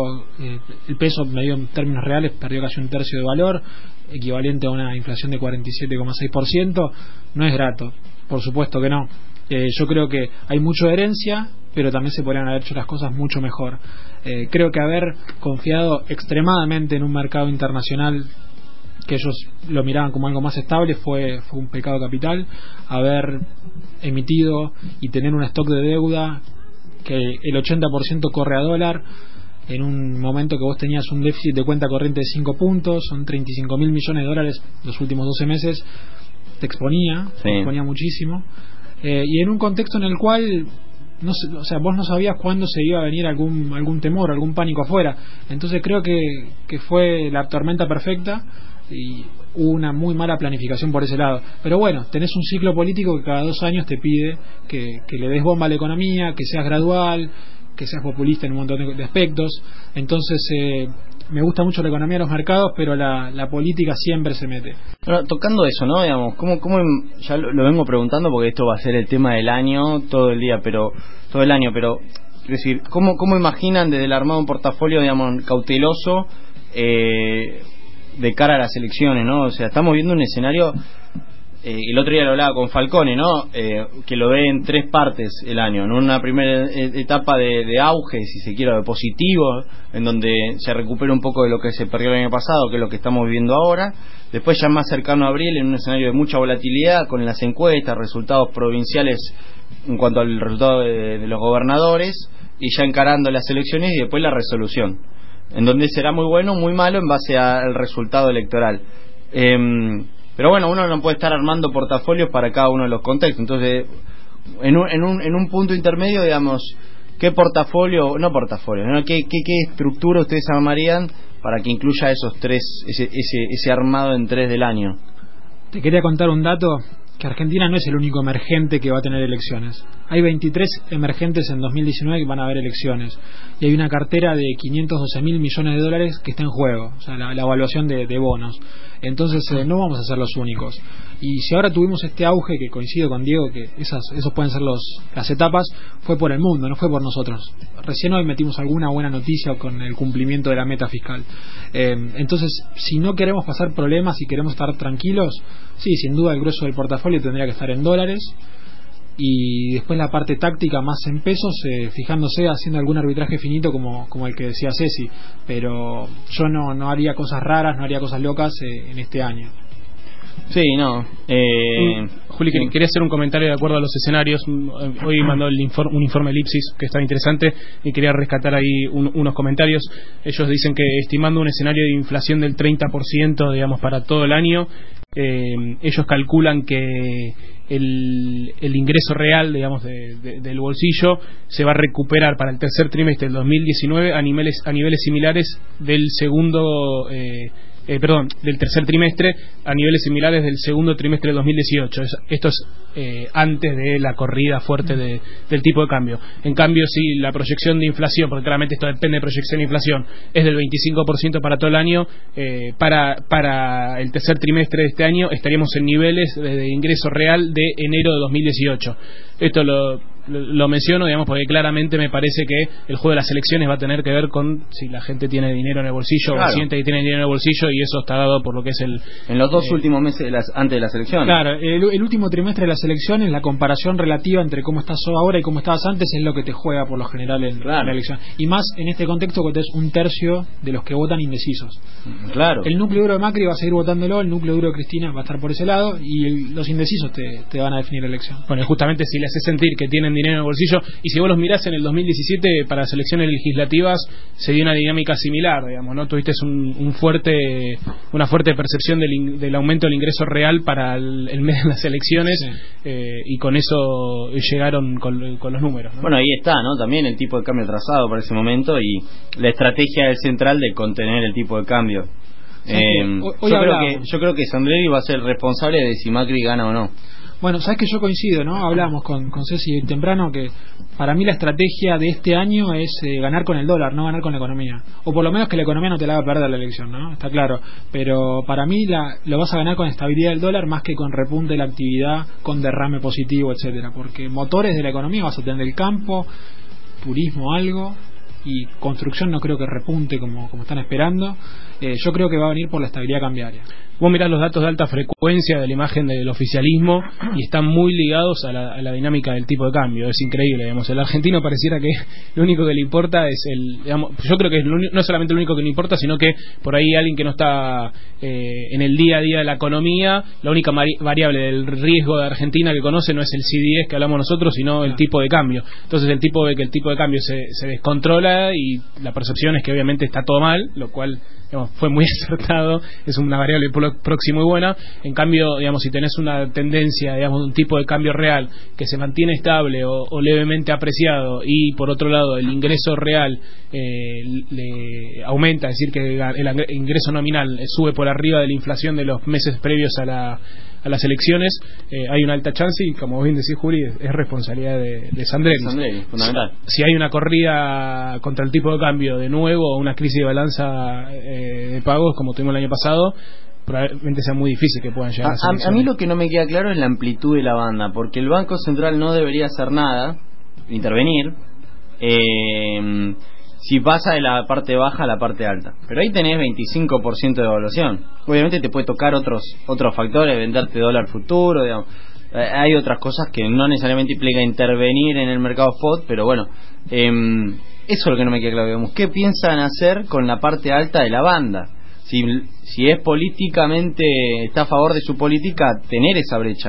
medido en términos reales perdió casi un tercio de valor, equivalente a una inflación de 47,6%, no es grato, por supuesto que no. Yo creo que hay mucha herencia, pero también se podrían haber hecho las cosas mucho mejor. Creo que haber confiado extremadamente en un mercado internacional que ellos lo miraban como algo más estable fue un pecado capital. Haber emitido y tener un stock de deuda que el 80% corre a dólar en un momento que vos tenías un déficit de cuenta corriente de 5 puntos, son 35.000 millones de dólares los últimos 12 meses, te exponía muchísimo, y en un contexto en el cual vos no sabías cuándo se iba a venir algún temor, algún pánico afuera. Entonces creo que fue la tormenta perfecta y hubo una muy mala planificación por ese lado. Pero bueno, tenés un ciclo político que cada 2 años te pide que le des bomba a la economía, que seas gradual, que seas populista en un montón de aspectos. Entonces me gusta mucho la economía de los mercados, pero la política siempre se mete. Bueno, tocando eso, ¿no? Digamos, ¿cómo ya lo vengo preguntando porque esto va a ser el tema del año todo el año, pero es decir, ¿cómo imaginan desde el armado un portafolio, digamos, cauteloso de cara a las elecciones, ¿no? O sea, estamos viendo un escenario, el otro día lo hablaba con Falcone, ¿no? Que lo ve en 3 partes el año, en una primera etapa de auge, si se quiere, de positivo, en donde se recupera un poco de lo que se perdió el año pasado, que es lo que estamos viviendo ahora. Después, ya más cercano a abril, en un escenario de mucha volatilidad, con las encuestas, resultados provinciales en cuanto al resultado de los gobernadores, y ya encarando las elecciones y después la resolución, en donde será muy bueno o muy malo en base al resultado electoral. Pero bueno, uno no puede estar armando portafolios para cada uno de los contextos. Entonces, en un punto intermedio, digamos, ¿qué estructura ustedes armarían para que incluya esos 3, ese armado en 3 del año? Te quería contar un dato que que Argentina no es el único emergente que va a tener elecciones. Hay 23 emergentes en 2019 que van a haber elecciones. Y hay una cartera de 512.000 millones de dólares que está en juego, o sea, la evaluación de bonos. Entonces no vamos a ser los únicos. Y si ahora tuvimos este auge, que coincido con Diego, que esos pueden ser las etapas, fue por el mundo, no fue por nosotros. Recién hoy metimos alguna buena noticia con el cumplimiento de la meta fiscal. Entonces, si no queremos pasar problemas y queremos estar tranquilos, sí, sin duda el grueso del portafolio tendría que estar en dólares, y después la parte táctica más en pesos, fijándose, haciendo algún arbitraje finito como el que decía Ceci, pero yo no haría cosas raras, no haría cosas locas en este año. Sí, no. Juli, quería hacer un comentario de acuerdo a los escenarios. Hoy mandó un informe el IPSIS que está interesante y quería rescatar ahí unos comentarios. Ellos dicen que estimando un escenario de inflación del 30%, digamos, para todo el año, ellos calculan que el ingreso real, digamos, del bolsillo se va a recuperar para el tercer trimestre del 2019 a niveles similares del del tercer trimestre a niveles similares del segundo trimestre de 2018. Esto es antes de la corrida fuerte del tipo de cambio. En cambio, si la proyección de inflación, porque claramente esto depende de proyección de inflación, es del 25% para todo el año, para el tercer trimestre de este año estaríamos en niveles de ingreso real de enero de 2018. Esto lo menciono, digamos, porque claramente me parece que el juego de las elecciones va a tener que ver con si la gente tiene dinero en el bolsillo, claro, o siente que tiene dinero en el bolsillo, y eso está dado por lo que es en los dos últimos meses antes de las elecciones. Claro, el último trimestre de las elecciones, la comparación relativa entre cómo estás ahora y cómo estabas antes es lo que te juega por lo general en la elección. Y más en este contexto que es un tercio de los que votan indecisos. Claro. El núcleo duro de Macri va a seguir votándolo, el núcleo duro de Cristina va a estar por ese lado, y los indecisos te van a definir la elección. Bueno, y justamente si le haces sentir que tienen dinero en el bolsillo, y si vos los mirás en el 2017 para las elecciones legislativas se dio una dinámica similar, digamos, ¿no? Tuviste una fuerte percepción del aumento del ingreso real para el mes de las elecciones, sí. Y con eso llegaron con los números, ¿no? Bueno, ahí está, ¿no? También el tipo de cambio trazado para ese momento y la estrategia del central de contener el tipo de cambio. Sí, yo creo que Sandleri va a ser responsable de si Macri gana o no. Bueno, sabes que yo coincido, ¿no? Hablamos con Ceci temprano que para mí la estrategia de este año es ganar con el dólar, no ganar con la economía. O por lo menos que la economía no te la haga perder la elección, ¿no? Está claro. Pero para mí lo vas a ganar con estabilidad del dólar más que con repunte de la actividad, con derrame positivo, etcétera. Porque motores de la economía vas a tener el campo, turismo, algo, y construcción no creo que repunte como están esperando. Yo creo que va a venir por la estabilidad cambiaria. Vos mirás los datos de alta frecuencia de la imagen del oficialismo y están muy ligados a la dinámica del tipo de cambio. Es increíble, digamos. El argentino pareciera que lo único que le importa es yo creo que no es solamente lo único que le importa, sino que por ahí alguien que no está en el día a día de la economía, la única variable del riesgo de Argentina que conoce no es el CDS que hablamos nosotros, sino el tipo de cambio. Entonces el tipo ve que el tipo de cambio se descontrola y la percepción es que obviamente está todo mal, lo cual, digamos, fue muy acertado, es una variable próxima muy buena. En cambio, digamos, si tenés una tendencia, digamos, de un tipo de cambio real que se mantiene estable o levemente apreciado, y por otro lado el ingreso real le aumenta, es decir, que el ingreso nominal sube por arriba de la inflación de los meses previos a las elecciones, hay una alta chance, y como bien decís, Juli, es responsabilidad de Sandleri, fundamental. Si hay una corrida contra el tipo de cambio de nuevo, o una crisis de balanza de pagos como tuvimos el año pasado, probablemente sea muy difícil que puedan llegar a mí lo que no me queda claro es la amplitud de la banda, porque el Banco Central no debería hacer nada, intervenir, si pasa de la parte baja a la parte alta. Pero ahí tenés 25% de devaluación. Obviamente te puede tocar otros factores, venderte dólar futuro, digamos. Hay otras cosas que no necesariamente implica intervenir en el mercado spot, pero bueno, eso es lo que no me queda claro, digamos. ¿Qué piensan hacer con la parte alta de la banda? Si es políticamente, está a favor de su política, tener esa brecha.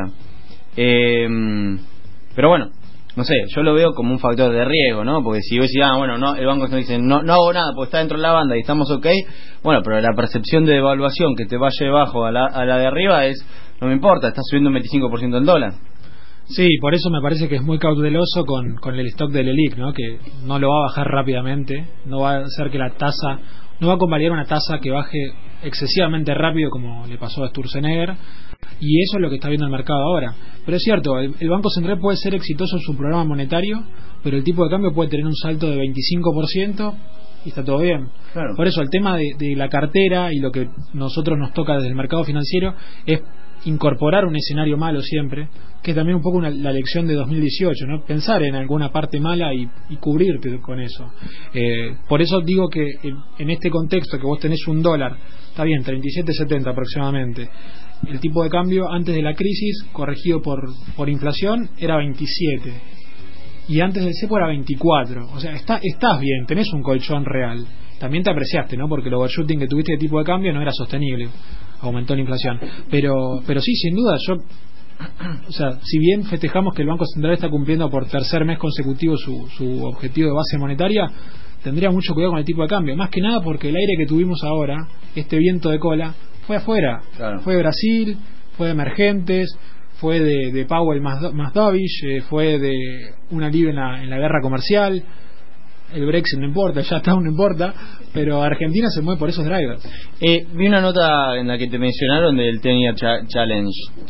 Pero bueno, no sé, yo lo veo como un factor de riesgo, ¿no? Porque si vos decís, no, el banco dice, no hago nada porque está dentro de la banda y estamos ok, bueno, pero la percepción de devaluación que te vaya debajo a la de arriba es, no me importa, está subiendo un 25% el dólar. Sí, por eso me parece que es muy cauteloso con el stock del ELIC, ¿no? Que no lo va a bajar rápidamente, no va a hacer que la tasa no va a convalidar una tasa que baje excesivamente rápido como le pasó a Sturzenegger, y eso es lo que está viendo el mercado ahora. Pero es cierto, el Banco Central puede ser exitoso en su programa monetario, pero el tipo de cambio puede tener un salto de 25% y está todo bien. Claro. Por eso el tema de la cartera y lo que nosotros nos toca desde el mercado financiero es incorporar un escenario malo siempre, que es también un poco la lección de 2018, ¿no? Pensar en alguna parte mala y cubrirte con eso. Por eso digo que en este contexto que vos tenés un dólar, está bien, 37.70 aproximadamente, el tipo de cambio antes de la crisis, corregido por inflación, era 27, y antes del cepo era 24. O sea, estás bien, tenés un colchón real. También te apreciaste, ¿no? Porque el overshooting que tuviste de tipo de cambio no era sostenible, aumentó la inflación. Pero sí, sin duda, o sea, si bien festejamos que el Banco Central está cumpliendo por tercer mes consecutivo su objetivo de base monetaria, tendría mucho cuidado con el tipo de cambio, más que nada porque el aire que tuvimos ahora, este viento de cola, fue afuera. Claro. Fue de Brasil, fue de emergentes, fue de Powell más Dovish, fue de un alivio en la guerra comercial. El Brexit no importa, ya está, no importa, pero Argentina se mueve por esos drivers. Vi una nota en la que te mencionaron del 10-Year Challenge.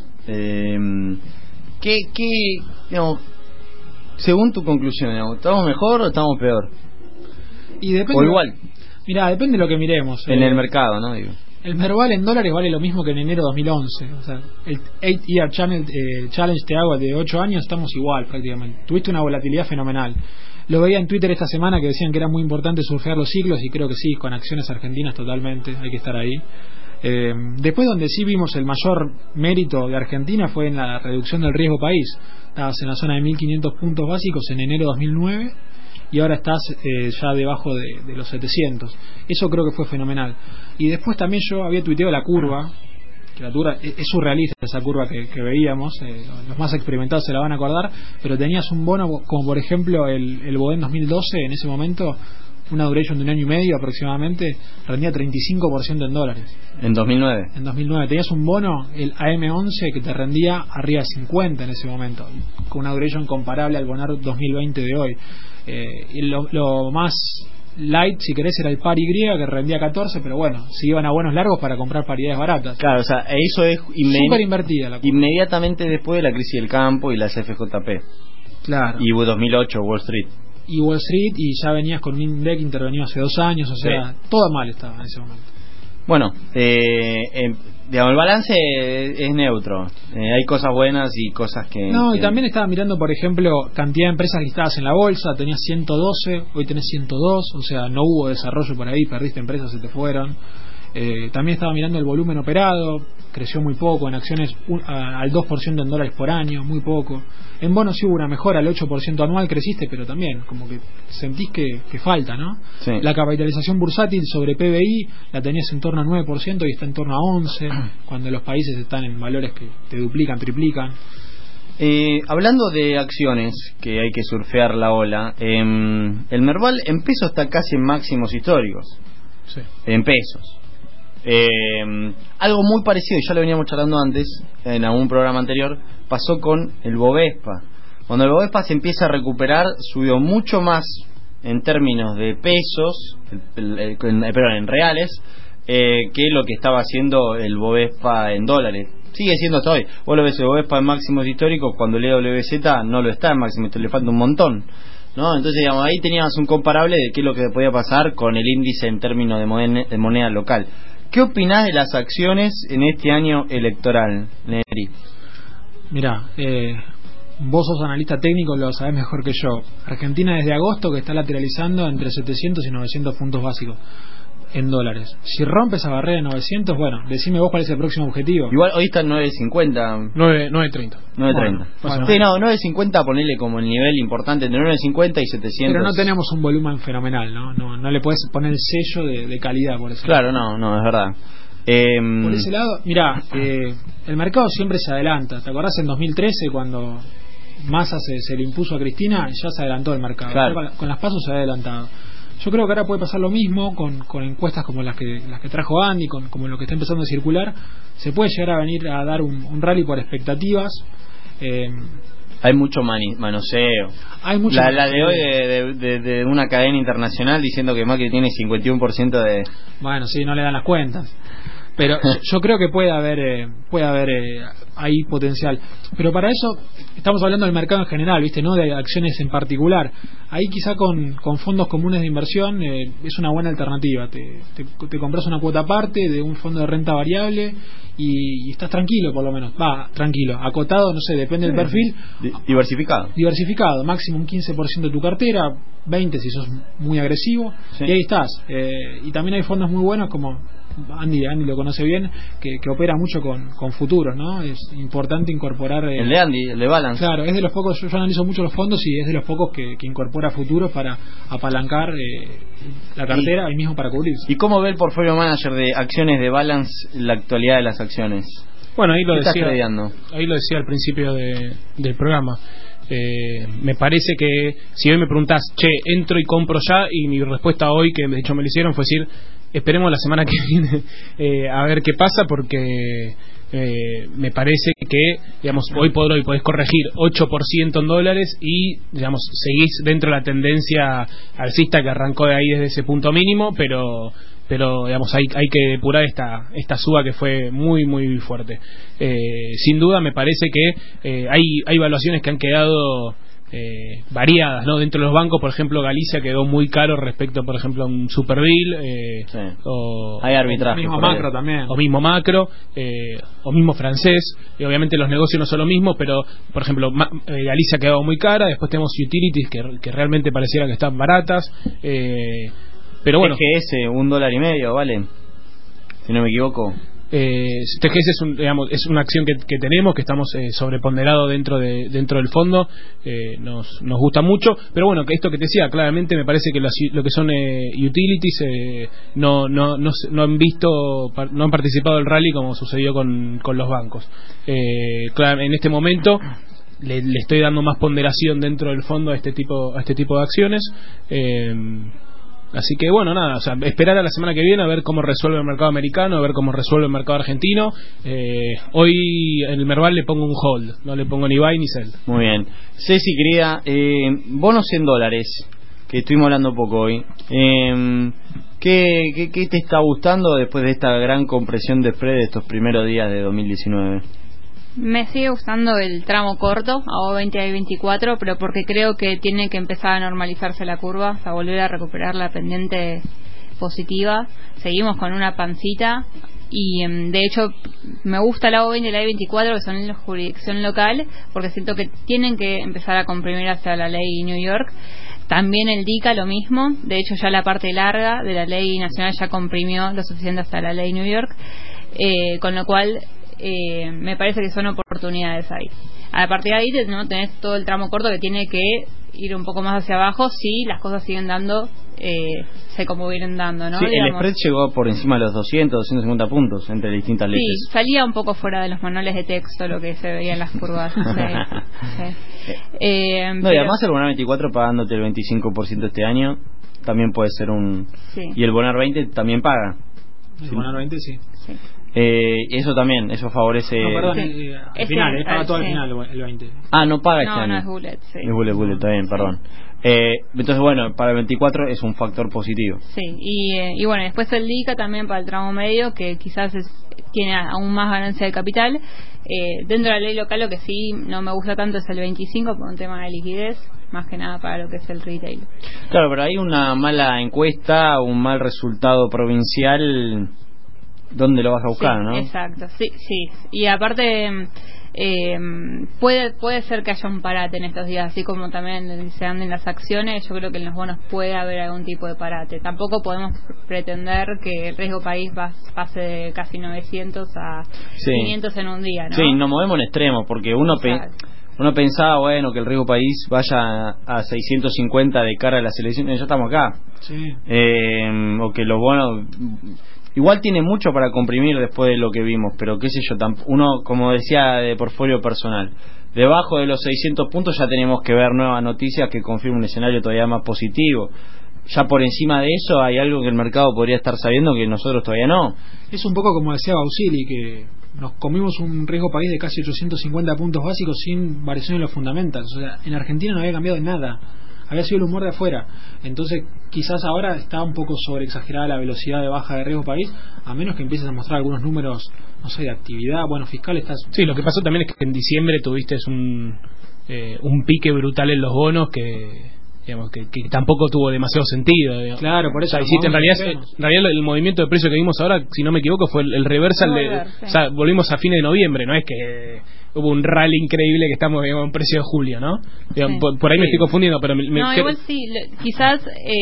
Digamos, según tu conclusión, digamos, ¿estamos mejor o estamos peor? Y depende, o igual. Mira, depende de lo que miremos. En el mercado, ¿no? Digo. El Merval en dólares vale lo mismo que en enero de 2011. O sea, el 8-Year Challenge te hago de 8 años, estamos igual prácticamente. Tuviste una volatilidad fenomenal. Lo veía en Twitter esta semana que decían que era muy importante surfear los ciclos, y creo que sí, con acciones argentinas totalmente, hay que estar ahí. Después, donde sí vimos el mayor mérito de Argentina fue en la reducción del riesgo país. Estabas en la zona de 1.500 puntos básicos en enero de 2009 y ahora estás ya debajo de los 700. Eso creo que fue fenomenal. Y después también yo había tuiteado la curva, que la curva es surrealista, esa curva que veíamos, los más experimentados se la van a acordar, pero tenías un bono como por ejemplo el Boden 2012, en ese momento una duration de 1 año y medio aproximadamente, rendía 35% en dólares. ¿En 2009? En 2009 tenías un bono, el AM11, que te rendía arriba de 50 en ese momento, con una duration comparable al Bonar 2020 de hoy. Y lo más light, si querés, era el par Y, que rendía 14, pero bueno, se iban a buenos largos para comprar paridades baratas. Claro, o sea, eso es súper invertida la curva. Inmediatamente después de la crisis del campo y las FJP. Claro. Y 2008, Wall Street. Y Wall Street, y ya venías con un index intervenido hace 2 años, o sea, sí, todo mal estaba en ese momento. Bueno, digamos, el balance es neutro. Hay cosas buenas y cosas que... No, y también estaba mirando, por ejemplo, cantidad de empresas listadas en la bolsa. Tenías 112, hoy tenés 102, o sea, no hubo desarrollo por ahí, perdiste empresas, se te fueron. También estaba mirando el volumen operado, creció muy poco, en acciones al 2% en dólares por año, muy poco. En bonos sí hubo una mejora, al 8% anual creciste, pero también como que sentís que falta, ¿no? Sí. La capitalización bursátil sobre PBI la tenías en torno a 9% y está en torno a 11%, cuando los países están en valores que te duplican, triplican. Hablando de acciones, que hay que surfear la ola, el Merval en pesos está casi en máximos históricos. Sí. En pesos. Algo muy parecido, ya lo veníamos charlando antes en algún programa anterior, pasó con el Bovespa. Cuando el Bovespa se empieza a recuperar, subió mucho más en términos de pesos, perdón, en reales, que lo que estaba haciendo el Bovespa en dólares. Sigue siendo hasta hoy. Vos lo ves el Bovespa en máximos históricos, cuando el EWZ no lo está en máximos, le falta un montón, ¿no? Entonces, digamos, ahí teníamos un comparable de qué es lo que podía pasar con el índice en términos de moneda local. ¿Qué opinás de las acciones en este año electoral, Neri? Mirá, vos sos analista técnico, lo sabés mejor que yo. Argentina desde agosto que está lateralizando entre 700 y 900 puntos básicos en dólares. Si rompe esa barrera de 900, bueno, decime vos cuál es el próximo objetivo. Igual hoy está en 9.50. 9.30. 9.30. Bueno, sí, no, 9.50 ponele como el nivel importante entre 9.50 y 700. Pero no tenemos un volumen fenomenal, ¿no? No le podés poner el sello de calidad por eso. Claro, no, es verdad. Por ese lado, mirá, el mercado siempre se adelanta. ¿Te acordás en 2013 cuando Massa se le impuso a Cristina? Ya se adelantó el mercado. Claro. Con las pasos se ha adelantado. Yo creo que ahora puede pasar lo mismo con encuestas como las que trajo Andy, como lo que está empezando a circular. Se puede llegar a venir a dar un rally por expectativas. Hay mucho manoseo. Hay mucho la de hoy de una cadena internacional diciendo que Macri tiene 51% de... Bueno, sí, no le dan las cuentas. Pero yo creo que puede haber ahí potencial. Pero para eso estamos hablando del mercado en general, ¿viste? No de acciones en particular. Ahí quizá con fondos comunes de inversión es una buena alternativa. Te compras una cuota aparte de un fondo de renta variable y estás tranquilo, por lo menos. Va, tranquilo, acotado, no sé, depende del perfil. Diversificado, máximo un 15% de tu cartera, 20% si sos muy agresivo, sí. Y ahí estás. Y también hay fondos muy buenos como Andy lo conoce bien, que opera mucho con futuros, ¿no? Es importante incorporar... el de Andy, el de Balance. Claro, es de los pocos, yo analizo mucho los fondos y es de los pocos que incorpora futuros para apalancar la cartera y mismo para cubrirse. ¿Y cómo ve el portfolio manager de acciones de Balance la actualidad de las acciones? Bueno, ahí lo decía al principio del programa. Me parece que si hoy me preguntás, entro y compro ya, y mi respuesta hoy, que de hecho me lo hicieron, fue decir, esperemos la semana que viene a ver qué pasa, porque me parece que, digamos, hoy por hoy podés corregir 8% en dólares y, digamos, seguís dentro de la tendencia alcista que arrancó de ahí desde ese punto mínimo, pero digamos, hay que depurar esta suba que fue muy muy fuerte. Sin duda me parece que hay evaluaciones que han quedado variadas, ¿no? Dentro de los bancos, por ejemplo, Galicia quedó muy caro respecto, por ejemplo, a un Superbill, sí. Hay arbitraje, mismo Macro también, o mismo Macro, o mismo Francés, y obviamente los negocios no son lo mismo, pero por ejemplo Galicia quedó muy cara. Después tenemos Utilities que realmente pareciera que están baratas, pero bueno, TGS $1.50 vale, si no me equivoco. TGS es una acción que tenemos, que estamos sobreponderados dentro del fondo, nos gusta mucho, pero bueno, que esto que te decía, claramente me parece que lo que son utilities no han participado del rally como sucedió con los bancos. Claro, en este momento le estoy dando más ponderación dentro del fondo a este tipo de acciones. Así que bueno, nada, o sea, esperar a la semana que viene a ver cómo resuelve el mercado americano, a ver cómo resuelve el mercado argentino. Hoy en el Merval le pongo un hold, no le pongo ni buy ni sell. Muy bien. Ceci, querida, bonos en dólares, que estuvimos hablando poco hoy. ¿Qué te está gustando después de esta gran compresión de spread de estos primeros días de 2019? Me sigue gustando el tramo corto, a 20 y 24, pero porque creo que tiene que empezar a normalizarse la curva, a volver a recuperar la pendiente positiva. Seguimos con una pancita y de hecho me gusta la O20 y la I24, que son en la jurisdicción local, porque siento que tienen que empezar a comprimir hacia la ley New York. También el DICA lo mismo, de hecho ya la parte larga de la ley nacional ya comprimió lo suficiente hasta la ley New York, con lo cual me parece que son oportunidades ahí. A partir de ahí no tenés todo el tramo corto que tiene que ir un poco más hacia abajo si las cosas siguen dando como vienen dando, ¿no? Sí, el spread llegó por encima de los 250 puntos entre distintas leyes. Sí, salía un poco fuera de los manuales de texto lo que se veía en las curvas. Sí. No, y además el Bonar 24 pagándote el 25% este año también puede ser sí. Y el Bonar 20 también paga. El Bonar 20 sí. Eso también, eso favorece. No, perdón, al final, paga todo al final el 20. No paga este año. No, es bullet, sí. Es bullet, está bien, perdón. Entonces, bueno, para el 24 es un factor positivo. Sí, y bueno, después el DICA también para el tramo medio, que quizás tiene aún más ganancia de capital. Dentro de la ley local, lo que sí no me gusta tanto es el 25 por un tema de liquidez, más que nada para lo que es el retail. Claro, pero hay una mala encuesta, un mal resultado provincial. ¿Dónde lo vas a buscar, sí, no? Exacto, sí. Y aparte puede ser que haya un parate en estos días, así como también se anden las acciones. Yo creo que en los bonos puede haber algún tipo de parate. Tampoco podemos pretender que el riesgo país pase de casi 900 a 500 en un día, ¿no? Sí, nos movemos en extremos, porque uno pensaba, bueno, que el riesgo país vaya a 650 de cara a las elecciones. Ya estamos acá. Sí. O que los bonos... Igual tiene mucho para comprimir después de lo que vimos, pero qué sé yo, uno, como decía, de portfolio personal, debajo de los 600 puntos ya tenemos que ver nuevas noticias que confirmen un escenario todavía más positivo. Ya por encima de eso hay algo que el mercado podría estar sabiendo que nosotros todavía no. Es un poco como decía Bausili, que nos comimos un riesgo país de casi 850 puntos básicos sin variación en los fundamentals. O sea, en Argentina no había cambiado nada, había sido el humor de afuera. Entonces quizás ahora está un poco sobreexagerada la velocidad de baja de riesgo país, a menos que empieces a mostrar algunos números, no sé, de actividad. Bueno, fiscal estás... Sí, lo que pasó también es que en diciembre tuviste un pique brutal en los bonos que tampoco tuvo demasiado sentido, digamos. Claro, por eso. O sea, en realidad el movimiento de precio que vimos ahora, si no me equivoco, fue el reversal sí. O sea, volvimos a fines de noviembre, no es que hubo un rally increíble que estamos, digamos, en precio de julio, ¿no? Digamos, Sí. por ahí me estoy confundiendo, pero igual sí, quizás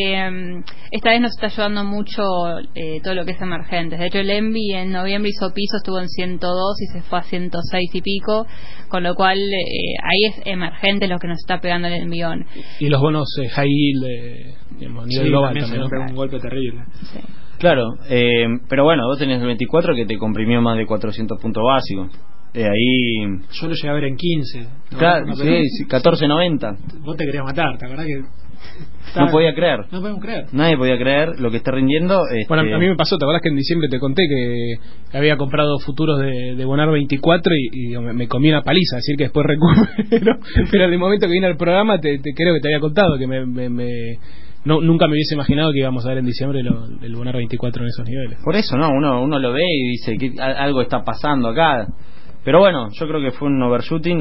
esta vez nos está ayudando mucho todo lo que es emergentes. De hecho, el ENVI en noviembre hizo piso, estuvo en 102 y se fue a 106 y pico, con lo cual ahí es emergente lo que nos está pegando el envión. Y los bonos high yield, digamos, a nivel global también, ¿no? Un golpe terrible. Sí. Claro, pero bueno, vos tenés el 24 que te comprimió más de 400 puntos básicos. Ahí... Yo lo llegué a ver en 15. Claro, sí, 14.90. Vos te querías matar, ¿te acordás que...? No podía creer. No podemos creer. Nadie podía creer lo que está rindiendo. Bueno, a mí me pasó, ¿te acordás que en diciembre te conté que había comprado futuros de Bonar 24 y me comí una paliza, decir que después recupero? Pero en el momento que vine al programa creo que te había contado que nunca me hubiese imaginado que íbamos a ver en diciembre el Bonar 24 en esos niveles. Por eso, ¿no? Uno lo ve y dice que algo está pasando acá. Pero bueno, yo creo que fue un overshooting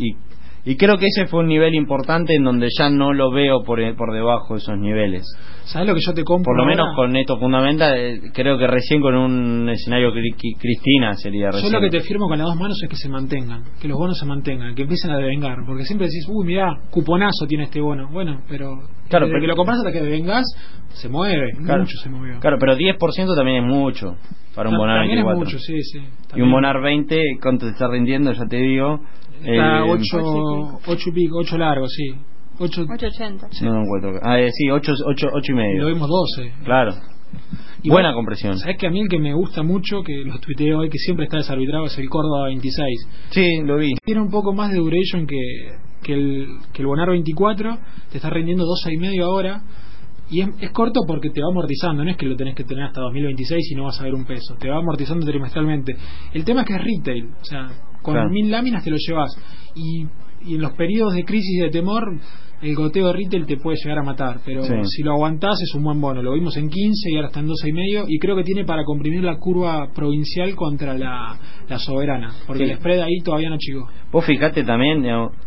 y creo que ese fue un nivel importante en donde ya no lo veo por debajo de esos niveles. ¿Sabes lo que yo te compro? Por lo ahora? menos con esto fundamental, creo que recién con un escenario Cristina sería recién. Yo lo que te firmo con las dos manos es que se mantengan, que los bonos se mantengan, que empiecen a devengar, porque siempre decís, uy, mirá, cuponazo tiene este bono. Bueno, pero claro, desde que lo compras hasta que devengás, se mueve, claro, mucho se movió. Claro, pero 10% también es mucho para un Bonar 24. Es mucho, sí. Y un Bonar 20, ¿cuánto te está rindiendo? Ya te digo. Está 8 y pico, 8 largo, sí. 8.80. Sí. No encuentro. Sí, 8 y medio. Lo vimos 12. Claro. Y buena compresión. ¿Sabes que a mí el que me gusta mucho, que lo tuiteé hoy, que siempre está desarbitrado, es el Córdoba 26? Sí, lo vi. Tiene un poco más de duration que el Bonar 24, te está rindiendo 12,5 ahora. Y es corto porque te va amortizando, no es que lo tenés que tener hasta 2026 y no vas a ver un peso, te va amortizando trimestralmente. El tema es que es retail, o sea, con 1000 láminas te lo llevas, y en los periodos de crisis y de temor el goteo de retail te puede llegar a matar, pero si lo aguantás es un buen bono. Lo vimos en 15 y ahora está en 12,5, y creo que tiene para comprimir la curva provincial contra la soberana, porque el spread ahí todavía no chicó. Vos fijate también,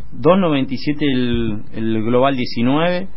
2.97 el global 19,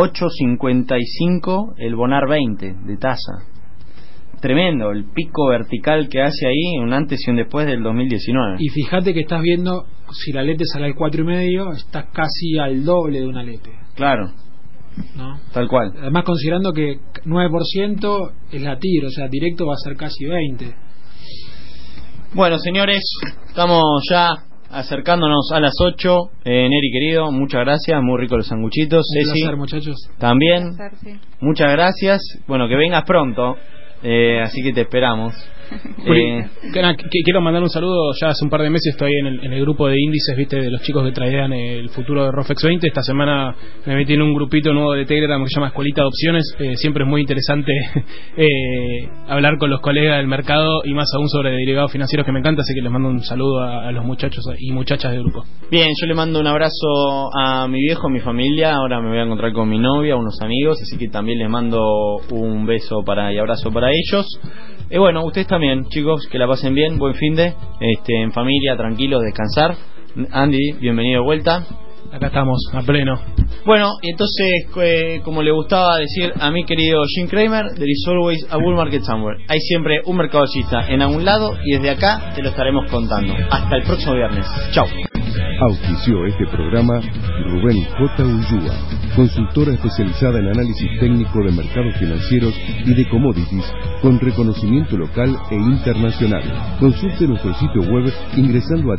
8.55 el Bonar 20 de tasa. Tremendo el pico vertical que hace ahí, un antes y un después del 2019. Y fíjate que estás viendo, si la lete sale al 4,5, estás casi al doble de una lete. Claro, ¿no? Tal cual. Además, considerando que 9% es la TIR, o sea, directo va a ser casi 20. Bueno, señores, estamos ya acercándonos a las 8. Neri querido, muchas gracias, muy ricos los sanguchitos. Un Ceci, placer, muchachos. también, Un placer, sí. muchas gracias. Bueno, que vengas pronto, así que te esperamos. Quiero mandar un saludo. Ya hace un par de meses estoy en el grupo de índices, viste, de los chicos que traían el futuro de Rofex 20. Esta semana me metí en un grupito nuevo de Telegram que se llama Escuelita de Opciones. Siempre es muy interesante hablar con los colegas del mercado, y más aún sobre derivados financieros, que me encanta. Así que les mando un saludo a los muchachos y muchachas del grupo. Bien, yo le mando un abrazo a mi viejo, a mi familia. Ahora me voy a encontrar con mi novia, unos amigos, así que también les mando un beso y abrazo para ellos. Y bueno, ustedes también, chicos, que la pasen bien, buen finde, en familia, tranquilos, descansar. Andy, bienvenido de vuelta. Acá estamos, a pleno. Bueno, y entonces, como le gustaba decir a mi querido Jim Cramer, there is always a bull market somewhere. Hay siempre un mercado alcista en algún lado, y desde acá te lo estaremos contando. Hasta el próximo viernes. Chau. Auspició este programa Rubén J. Ullúa, consultora especializada en análisis técnico de mercados financieros y de commodities con reconocimiento local e internacional. Consulte nuestro sitio web ingresando a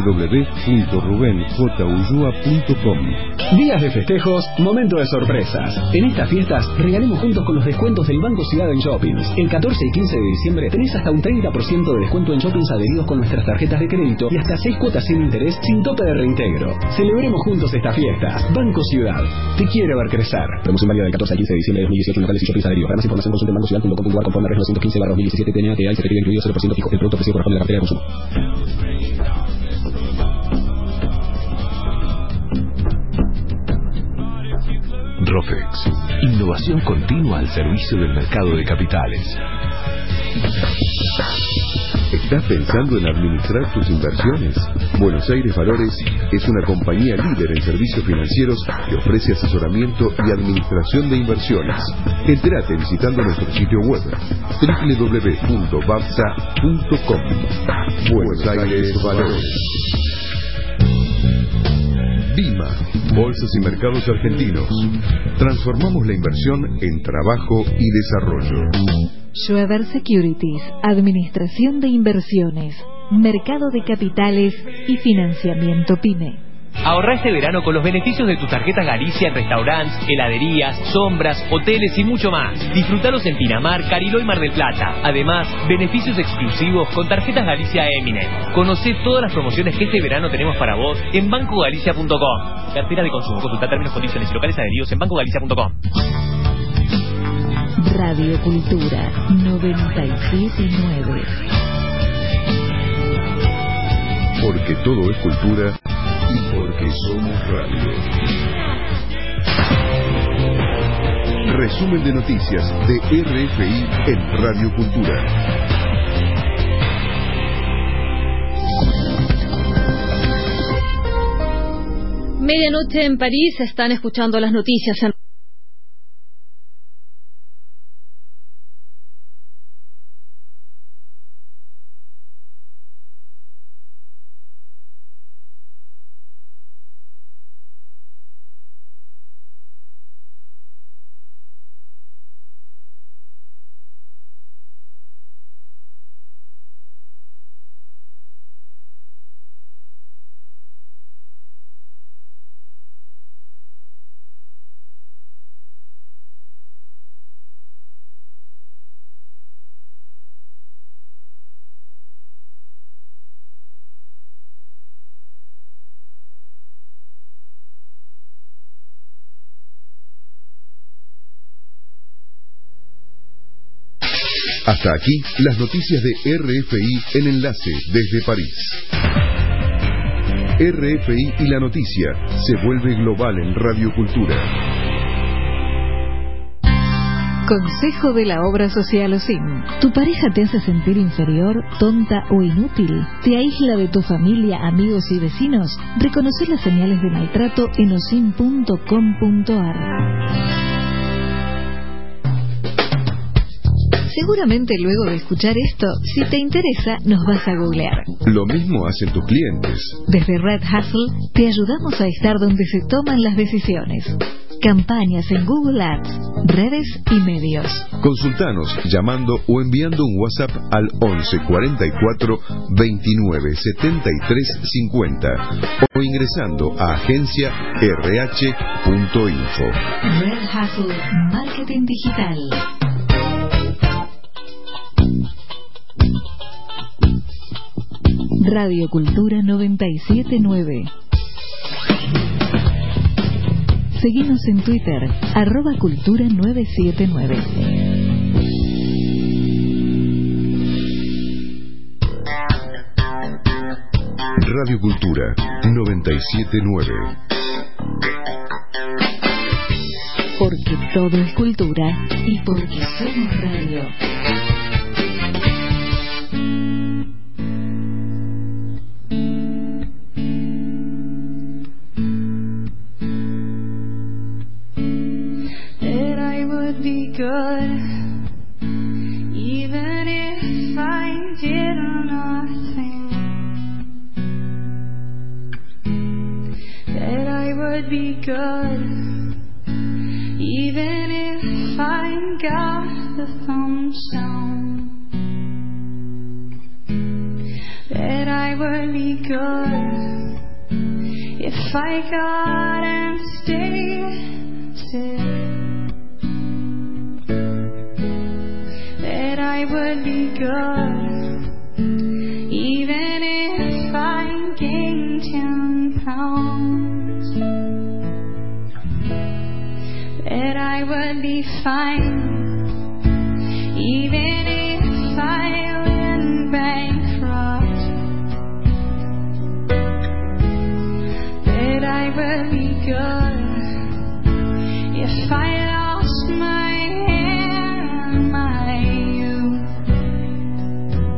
www.rubenjullua.com. Días de festejos, momento de sorpresas. En estas fiestas regalemos juntos con los descuentos del Banco Ciudad en Shoppings. El 14 y 15 de diciembre tenés hasta un 30% de descuento en shoppings adheridos con nuestras tarjetas de crédito y hasta 6 cuotas sin interés sin tope de reintegro. Celebremos juntos estas fiestas. Banco Ciudad. te quiere ver crecer. Promoción válida del 14 al 15 de diciembre de 2018 en locales y shoppings adheridos. Para más información consulte bancociudad.com.ar conforme a 915/2017 TNA y CTP incluido 0% fijo. El producto ofrecido corresponde a la cartera de consumo. Rofex, innovación continua al servicio del mercado de capitales. ¿Estás pensando en administrar tus inversiones? Buenos Aires Valores es una compañía líder en servicios financieros que ofrece asesoramiento y administración de inversiones. Entérate visitando nuestro sitio web www.babsa.com. Buenos Aires Valores. Bima, Bolsas y Mercados Argentinos. Transformamos la inversión en trabajo y desarrollo. Schweber Securities, Administración de Inversiones, Mercado de Capitales y Financiamiento PYME. Ahorra este verano con los beneficios de tus tarjetas Galicia en restaurantes, heladerías, sombras, hoteles y mucho más. Disfrutalos en Pinamar, Cariló y Mar del Plata. Además, beneficios exclusivos con tarjetas Galicia Eminent. Conocé todas las promociones que este verano tenemos para vos en bancogalicia.com. Cartera de consumo. Consulta términos, condiciones y locales adheridos en bancogalicia.com. Radio Cultura 97.9. Porque todo es cultura y porque somos radio. Resumen de noticias de RFI en Radio Cultura. Medianoche en París, están escuchando las noticias en Hasta aquí las noticias de RFI en enlace desde París. RFI y la noticia se vuelve global en Radio Cultura. Consejo de la obra social OSIM. ¿Tu pareja te hace sentir inferior, tonta o inútil? ¿Te aísla de tu familia, amigos y vecinos? Reconocer las señales de maltrato en osim.com.ar. Seguramente luego de escuchar esto, si te interesa, nos vas a googlear. Lo mismo hacen tus clientes. Desde Red Hustle te ayudamos a estar donde se toman las decisiones. Campañas en Google Ads, redes y medios. Consultanos llamando o enviando un WhatsApp al 11 44 29 73 50 o ingresando a agenciarh.info. Red Hustle Marketing Digital. Radio Cultura 97.9. Seguimos en Twitter, @cultura979. Radio Cultura 97.9. Porque todo es cultura y porque somos radio. Good, even if I did nothing, that I would be good, even if I got the thumbs down, that I would be good, if I got and stayed still. I would be good, even if I gained 10 pounds. would be fine, even if I went bankrupt. That I would be good if I